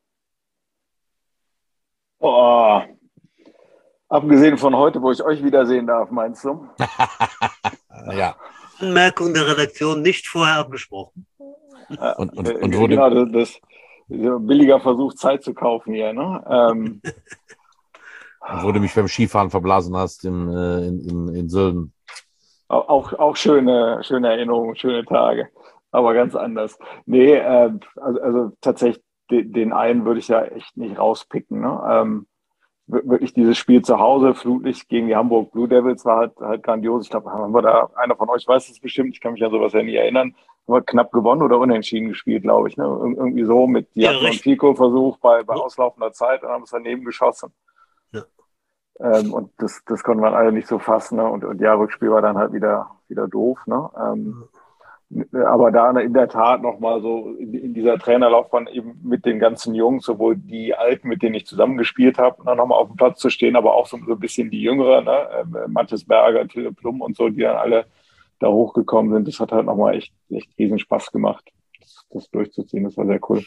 Oh, abgesehen von heute, wo ich euch wiedersehen darf, meinst du? Ja. Anmerkung der Redaktion nicht vorher abgesprochen. Und wurde genau, das billiger Versuch, Zeit zu kaufen hier. Ne? Wo du mich beim Skifahren verblasen hast in Sölden. Auch schöne Erinnerungen, schöne Tage, aber ganz anders. Nee, also tatsächlich, den einen würde ich ja echt nicht rauspicken. Ne? Wirklich dieses Spiel zu Hause, Flutlicht gegen die Hamburg Blue Devils, war halt grandios. Ich glaube, haben wir da, einer von euch weiß es bestimmt, ich kann mich an sowas ja nie erinnern, haben wir knapp gewonnen oder unentschieden gespielt, glaube ich. Ne? Irgendwie so mit Jakob und Fico-Versuch bei auslaufender Zeit und haben es daneben geschossen. Ja. Und das konnten wir alle nicht so fassen. Ne? Und ja, Rückspiel war dann halt wieder doof. Ne? Aber da in der Tat nochmal so in dieser Trainerlaufbahn eben mit den ganzen Jungs, sowohl die Alten, mit denen ich zusammengespielt habe, dann nochmal auf dem Platz zu stehen, aber auch so ein bisschen die Jüngeren, ne? Matthias Berger, Till Plum und so, die dann alle da hochgekommen sind. Das hat halt nochmal echt riesen Spaß gemacht, das durchzuziehen. Das war sehr cool.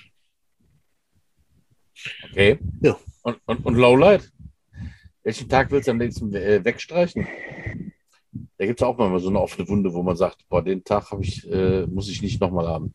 Okay. Ja. Und Lowlight? Welchen Tag willst du am nächsten wegstreichen? Da gibt es auch mal so eine offene Wunde, wo man sagt, boah, den Tag muss ich nicht nochmal haben.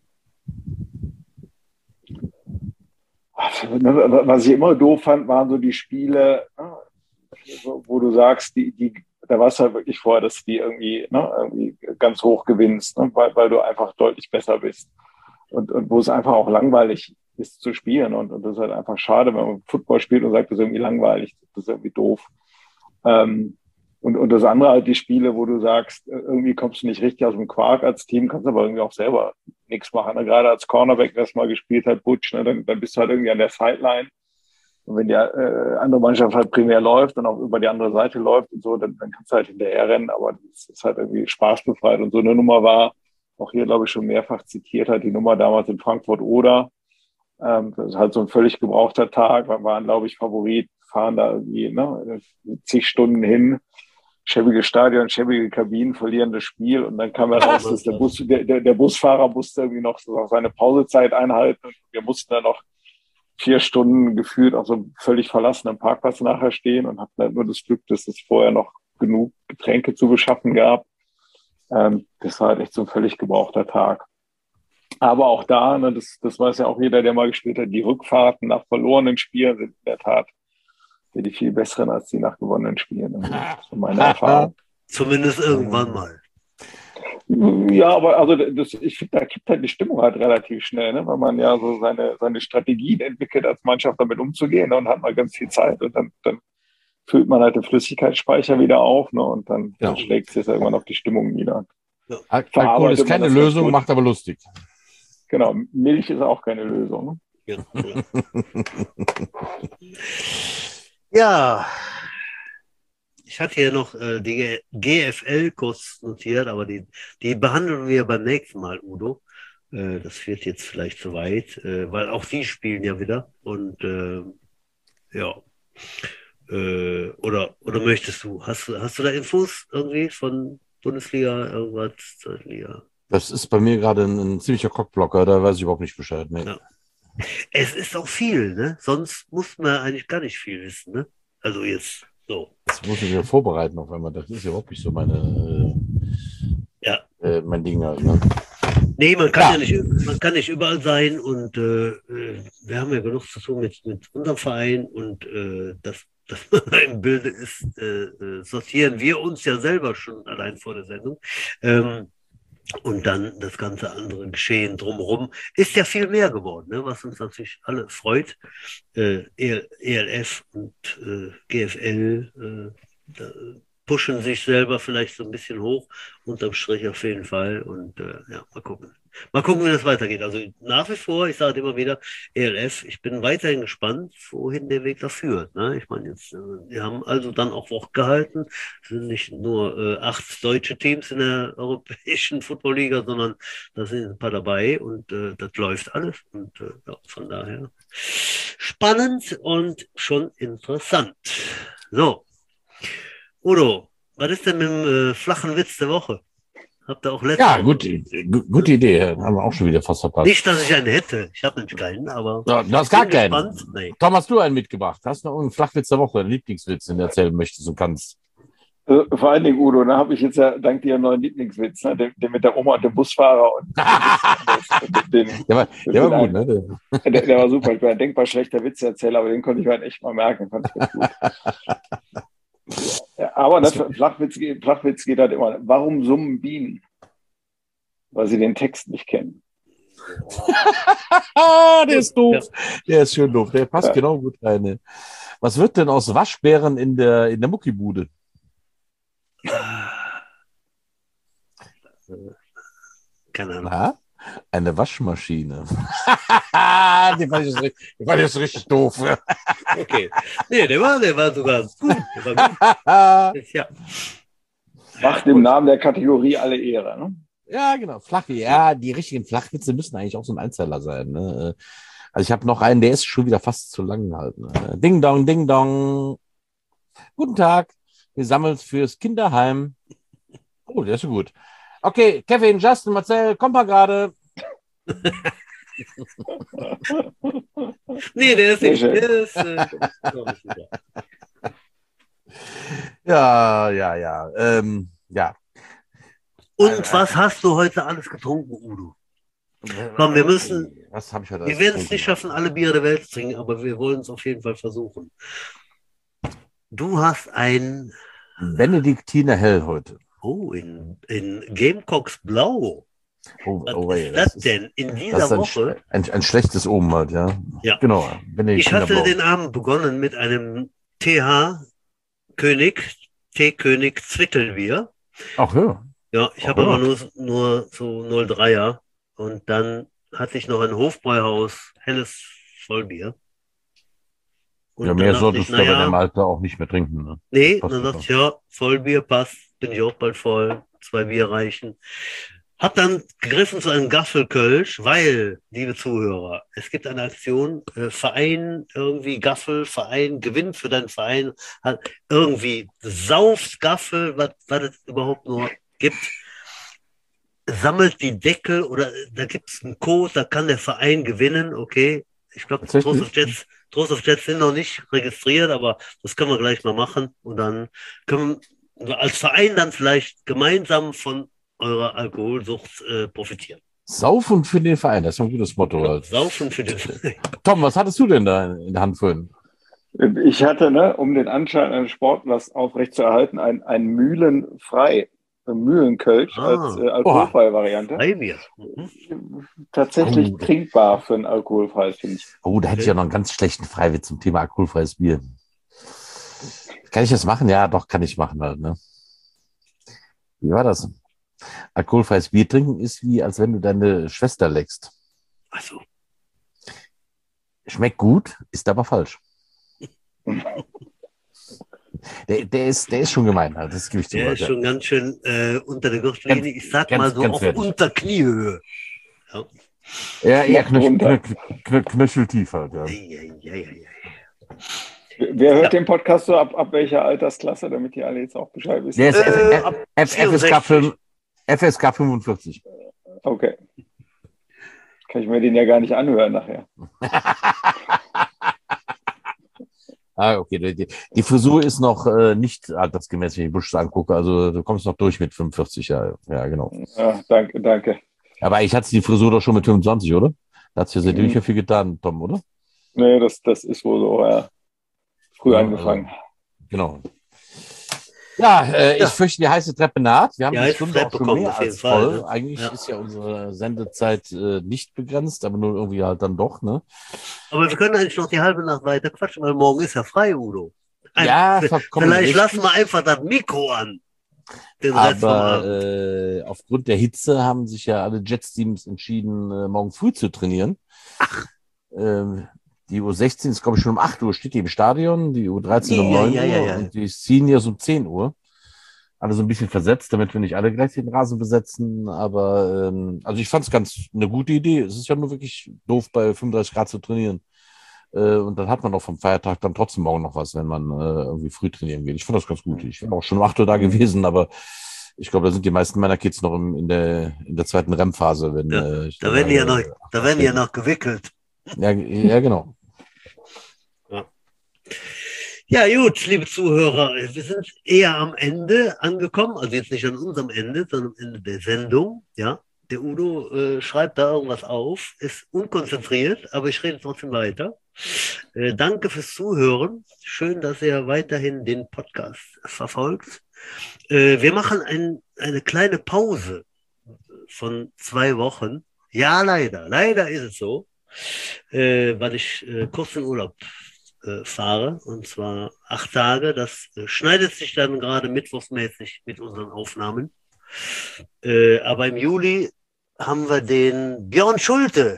Was ich immer doof fand, waren so die Spiele, wo du sagst, da warst du halt wirklich vor, dass du die irgendwie ganz hoch gewinnst, ne? Weil du einfach deutlich besser bist. Und wo es einfach auch langweilig ist zu spielen. Und das ist halt einfach schade, wenn man Football spielt und sagt, das ist irgendwie langweilig, das ist irgendwie doof. Und das andere halt die Spiele, wo du sagst, irgendwie kommst du nicht richtig aus dem Quark als Team, kannst aber irgendwie auch selber nichts machen. Ne? Gerade als Cornerback, das mal gespielt hat, Butch, ne? Dann bist du halt irgendwie an der Sideline. Und wenn die andere Mannschaft halt primär läuft und auch über die andere Seite läuft und so, dann kannst du halt hinterher rennen. Aber das ist halt irgendwie spaßbefreit. Und so eine Nummer war, auch hier, glaube ich, schon mehrfach zitiert hat, die Nummer damals in Frankfurt-Oder. Das ist halt so ein völlig gebrauchter Tag. Wir waren, glaube ich, Favorit, fahren da irgendwie zig Stunden hin. Schäbige Stadion, schäbige Kabinen, verlieren das Spiel. Und dann kam heraus, dass der Busfahrer musste irgendwie noch so seine Pausezeit einhalten. Und wir mussten dann noch 4 Stunden gefühlt auf so einem völlig verlassenen Parkplatz nachher stehen und hatten halt nur das Glück, dass es vorher noch genug Getränke zu beschaffen gab. Das war halt echt so ein völlig gebrauchter Tag. Aber auch da, ne, das weiß ja auch jeder, der mal gespielt hat, die Rückfahrten nach verlorenen Spielen sind in der Tat die viel besseren als die nach gewonnenen Spielen. Das ist so meine Erfahrung. Zumindest irgendwann mal. Ja, aber also ich finde, da kippt halt die Stimmung halt relativ schnell, ne? Weil man ja so seine Strategien entwickelt, als Mannschaft damit umzugehen, ne? Und hat mal ganz viel Zeit und dann füllt man halt den Flüssigkeitsspeicher wieder auf, ne? Und dann schlägt es irgendwann auf die Stimmung nieder. Ja. Alkohol ist keine Lösung, macht aber lustig. Genau, Milch ist auch keine Lösung. Ne? Ja, ich hatte hier noch die GFL kurz notiert, aber die behandeln wir beim nächsten Mal, Udo. Das wird jetzt vielleicht zu weit, weil auch die spielen ja wieder. Und ja, oder möchtest du, hast du da Infos irgendwie von Bundesliga, irgendwas, Zweitliga? Das ist bei mir gerade ein ziemlicher Cockblocker, da weiß ich überhaupt nicht Bescheid. Nee. Ja. Es ist auch viel, ne? Sonst muss man eigentlich gar nicht viel wissen, ne? Also jetzt so. Das muss ich mir vorbereiten auf einmal. Das ist ja überhaupt nicht so mein Ding halt, ne? Nee, man kann nicht überall sein und wir haben ja genug zu tun mit unserem Verein und dass man im Bilde ist, sortieren wir uns ja selber schon allein vor der Sendung. Und dann das ganze andere Geschehen drumherum ist ja viel mehr geworden, ne, was uns natürlich alle freut. ELF und GFL pushen sich selber vielleicht so ein bisschen hoch, unterm Strich auf jeden Fall. Und ja, mal gucken. Mal gucken, wie das weitergeht. Also nach wie vor, ich sage immer wieder, ELF, ich bin weiterhin gespannt, wohin der Weg da führt. Ne? Ich meine, jetzt, wir haben also dann auch Wort gehalten. Es sind nicht nur 8 deutsche Teams in der europäischen Football-Liga, sondern da sind ein paar dabei und das läuft alles. Und ja, von daher spannend und schon interessant. So, Udo, was ist denn mit dem flachen Witz der Woche? Habt ihr auch letzte Woche? Gute Idee. Haben wir auch schon wieder fast verpasst. Nicht, dass ich einen hätte. Ich habe nämlich keinen, aber. Ja, du hast gar keinen. Nee. Tom, hast du einen mitgebracht? Hast du noch einen Flachwitz der Woche, einen Lieblingswitz, den du erzählen möchtest und kannst? Vor allen Dingen, Udo, da habe ich jetzt ja dank dir einen neuen Lieblingswitz, ne? Den mit der Oma und dem Busfahrer. Und der war gut, ne? Der war super. Ich war ein denkbar schlechter Witzeerzähler, aber den konnte ich mir halt echt mal merken. Fand ich ganz gut. Ja, aber das Flachwitz geht halt immer. Warum summen Bienen? Weil sie den Text nicht kennen. Der ist doof. Der ist schön doof. Der passt genau gut rein. Was wird denn aus Waschbären in der Muckibude? Keine Ahnung. Na? Eine Waschmaschine. Die fand ich jetzt richtig doof. Okay. Nee, der war sogar gut. Der war gut. Ja. Macht dem Namen der Kategorie alle Ehre, ne? Ja, genau. Die richtigen Flachwitze müssen eigentlich auch so ein Einzeller sein. Ne? Also ich habe noch einen, der ist schon wieder fast zu lang halt. Ne? Ding dong, ding dong. Guten Tag. Wir sammeln fürs Kinderheim. Oh, der ist so gut. Okay, Kevin, Justin, Marcel, kommt mal gerade. Nee, der ist nicht. Ja. Ja. Und was hast du heute alles getrunken, Udo? Komm, wir Was habe ich heute wir werden es nicht schaffen, alle Biere der Welt zu trinken, aber wir wollen es auf jeden Fall versuchen. Du hast ein, Benediktiner Hell heute. in Gamecocks Blau. Was ist das denn? In dieser Woche? Ein schlechtes Omen halt, ja. Ja. Genau. Ich hatte den Abend begonnen mit einem Teekönig Zwickelbier. Ach ja. Ja, ich habe aber nur so 0,3er. Und dann hatte ich noch ein Hofbräuhaus helles Vollbier. Und Ja, dann mehr dachte solltest ich, du aber in naja, deinem Alter auch nicht mehr trinken. Ne? nee, Passt dann dachte doch. ich, ja, Vollbier passt, bin ich auch bald voll, 2 Bier reichen. Hab dann gegriffen zu einem Gaffelkölsch, weil, liebe Zuhörer, es gibt eine Aktion, Verein, irgendwie Gaffelverein, Gewinn für deinen Verein, hat irgendwie Saufs Gaffel, was es überhaupt nur gibt, sammelt die Deckel oder da gibt es einen Code, da kann der Verein gewinnen, okay. Ich glaube, Tatsächlich? Trost of Jets sind noch nicht registriert, aber das können wir gleich mal machen und dann können wir als Verein dann vielleicht gemeinsam von eurer Alkoholsucht profitieren. Saufen für den Verein, das ist ein gutes Motto Genau, halt. saufen für den Verein. Tom, was hattest du denn da in der Hand vorhin? Ich hatte, um den Anschein eines Sportlers aufrechtzuerhalten, ein Mühlenkölsch als alkoholfreie Variante. Freibier. Mhm. Tatsächlich trinkbar für ein alkoholfreies, finde ich. Oh, da hätte ich ja noch einen ganz schlechten Freiwitz zum Thema alkoholfreies Bier. Kann ich das machen? Ja, doch, kann ich machen halt, ne? Wie war das? Alkoholfreies Bier trinken ist wie, als wenn du deine Schwester leckst. Ach so. Schmeckt gut, ist aber falsch. Der ist schon gemein, halt. Das gebe ich zu. Der ist schon ganz schön unter der Gürtellinie. Ich sag mal so ganz auf fertig. unter Kniehöhe. Ja. Ja, eher knöcheltief halt, ja. Wer hört den Podcast so ab welcher Altersklasse, damit die alle jetzt auch Bescheid wissen? Der ist ab FSK 45. Okay. Kann ich mir den ja gar nicht anhören nachher. Okay. Die Frisur ist noch nicht altersgemäß, wenn ich Busch angucke. Also du kommst noch durch mit 45 Jahren. Ja, genau. Ja, danke. Aber ich hatte die Frisur doch schon mit 25, oder? Da hat es ja seitdem nicht mehr viel getan, Tom, oder? Nee, das ist wohl so, ja. Früh angefangen. Also, genau. Ja, ich fürchte, die heiße Treppe naht. Wir haben die Stunde auch schon mehr als voll. Ne? Eigentlich ist ja unsere Sendezeit nicht begrenzt, aber nur irgendwie halt dann doch, ne? Aber wir können eigentlich noch die halbe Nacht weiter quatschen, weil morgen ist ja frei, Udo. Vielleicht lassen wir einfach das Mikro an. Aber aufgrund der Hitze haben sich ja alle Jets-Teams entschieden, morgen früh zu trainieren. Ach. Die U16 ist, glaube ich, schon um 8 Uhr, steht die im Stadion, die U13 um 9 Uhr und die Seniors um 10 Uhr. Alle so ein bisschen versetzt, damit wir nicht alle gleich den Rasen besetzen. Aber also ich fand es ganz eine gute Idee. Es ist ja nur wirklich doof, bei 35 Grad zu trainieren. Und dann hat man auch vom Feiertag dann trotzdem morgen noch was, wenn man irgendwie früh trainieren geht. Ich fand das ganz gut. Ich bin auch schon um 8 Uhr da gewesen, aber ich glaube, da sind die meisten meiner Kids noch in der zweiten REM-Phase. Da werden die ja noch gewickelt. Ja, genau. Ja, gut, liebe Zuhörer, wir sind eher am Ende angekommen, also jetzt nicht an unserem Ende, sondern am Ende der Sendung. Ja, der Udo schreibt da irgendwas auf, ist unkonzentriert, aber ich rede trotzdem weiter. Danke fürs Zuhören. Schön, dass ihr weiterhin den Podcast verfolgt. Wir machen eine kleine Pause von 2 Wochen. Ja, leider ist es so. Weil ich kurz in Urlaub fahre, und zwar 8 Tage. Das schneidet sich dann gerade mittwochsmäßig mit unseren Aufnahmen. Aber im Juli haben wir den Björn Schulte,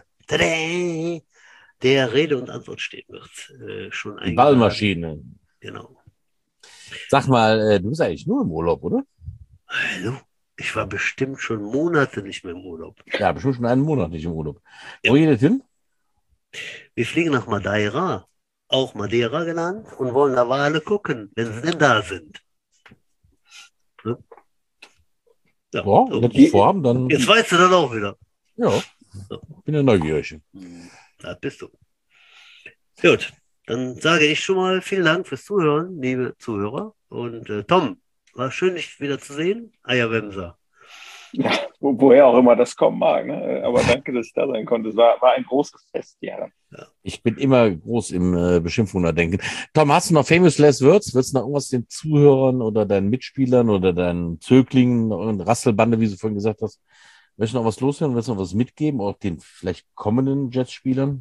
der Rede und Antwort stehen wird. Schon die Ballmaschine. Genau. Sag mal, du bist eigentlich nur im Urlaub, oder? Hallo? Ich war bestimmt schon Monate nicht mehr im Urlaub. Ja, bestimmt schon einen Monat nicht im Urlaub. Ja. Wo geht es hin? Wir fliegen nach Madeira, auch Madeira genannt, und wollen da Wale gucken, wenn sie denn da sind. Ne? Ja, wenn die vorhaben, dann... Jetzt weißt du dann auch wieder. Ja, bin ja neugierig. Da bist du. Gut, dann sage ich schon mal vielen Dank fürs Zuhören, liebe Zuhörer. Und Tom, war schön, dich wieder zu sehen. Eierwemser. Ja, woher auch immer das kommen mag. Ne? Aber danke, dass ich da sein konnte. Es war ein großes Fest, ja. Ich bin immer groß im Beschimpfungen denken. Tom, hast du noch Famous Last Words? Willst du noch irgendwas den Zuhörern oder deinen Mitspielern oder deinen Zöglingen, irgendeine Rasselbande, wie du vorhin gesagt hast, willst du noch was loswerden? Willst du noch was mitgeben, auch den vielleicht kommenden Jets-Spielern?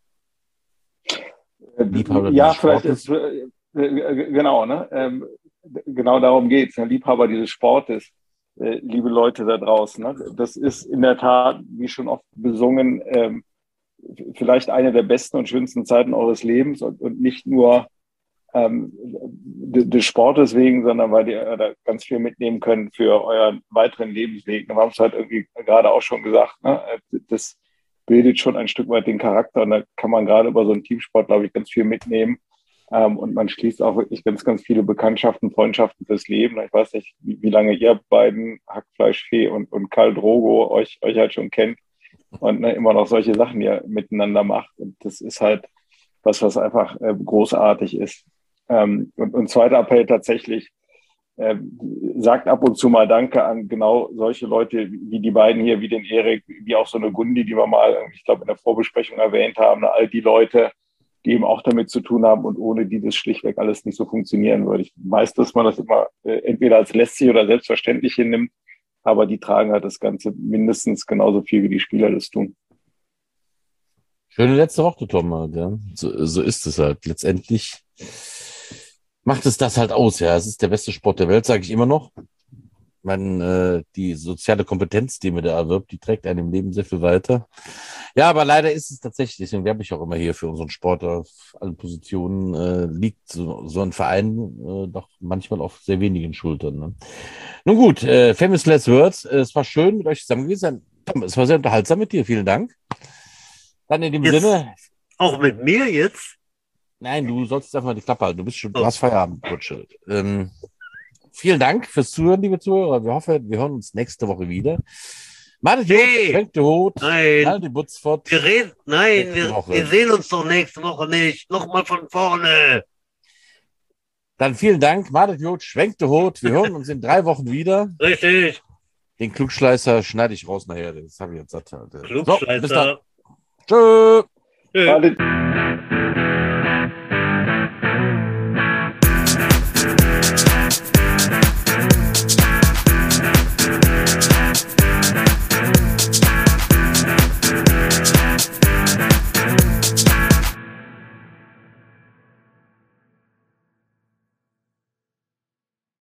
Ja, vielleicht ist, genau, ne? Genau darum geht's. Ne? Liebhaber dieses Sportes, liebe Leute da draußen. Ne? Das ist in der Tat, wie schon oft besungen, vielleicht eine der besten und schönsten Zeiten eures Lebens und nicht nur des Sportes wegen, sondern weil ihr da ganz viel mitnehmen könnt für euren weiteren Lebensweg. Wir haben es halt irgendwie gerade auch schon gesagt, ne? Das bildet schon ein Stück weit den Charakter und da kann man gerade über so einen Teamsport, glaube ich, ganz viel mitnehmen. Und man schließt auch wirklich ganz, ganz viele Bekanntschaften, Freundschaften fürs Leben. Ich weiß nicht, wie lange ihr beiden, Hackfleischfee und Karl Drogo, euch halt schon kennt und ne, immer noch solche Sachen hier miteinander macht. Und das ist halt was einfach großartig ist. Und zweiter Appell tatsächlich, sagt ab und zu mal Danke an genau solche Leute wie die beiden hier, wie den Erik, wie auch so eine Gundi, die wir mal, ich glaube, in der Vorbesprechung erwähnt haben, all die Leute, die eben auch damit zu tun haben und ohne die das schlichtweg alles nicht so funktionieren würde. Ich weiß, dass man das immer entweder als lästig oder selbstverständlich hinnimmt, aber die tragen halt das Ganze mindestens genauso viel, wie die Spieler das tun. Schöne letzte Worte, Tom. Ja. So ist es halt. Letztendlich macht es das halt aus. Ja, es ist der beste Sport der Welt, sage ich immer noch. Die soziale Kompetenz, die man da erwirbt, die trägt einem im Leben sehr viel weiter. Ja, aber leider ist es tatsächlich, deswegen werbe ich auch immer hier für unseren Sport auf allen Positionen, liegt so ein Verein doch manchmal auf sehr wenigen Schultern. Ne? Nun gut, Famous Last Words. Es war schön, mit euch zusammen gewesen sein. Tom, es war sehr unterhaltsam mit dir. Vielen Dank. Dann in dem Sinne. Auch mit mir jetzt? Nein, du sollst einfach die Klappe halten. Du hast Feierabend, Kutsche. Vielen Dank fürs Zuhören, liebe Zuhörer. Wir hoffen, wir hören uns nächste Woche wieder. Macht schwenkt die Hut, nein. Die Butz fort. Wir sehen uns doch nächste Woche nicht. Nochmal von vorne. Dann vielen Dank, Madet Jod, schwenkt die Hut. Wir hören uns in 3 Wochen wieder. Richtig. Den Klugschleißer schneide ich raus nachher. Das habe ich jetzt satt. Klugschleißer. So, bis dann. Tschö. Tschö.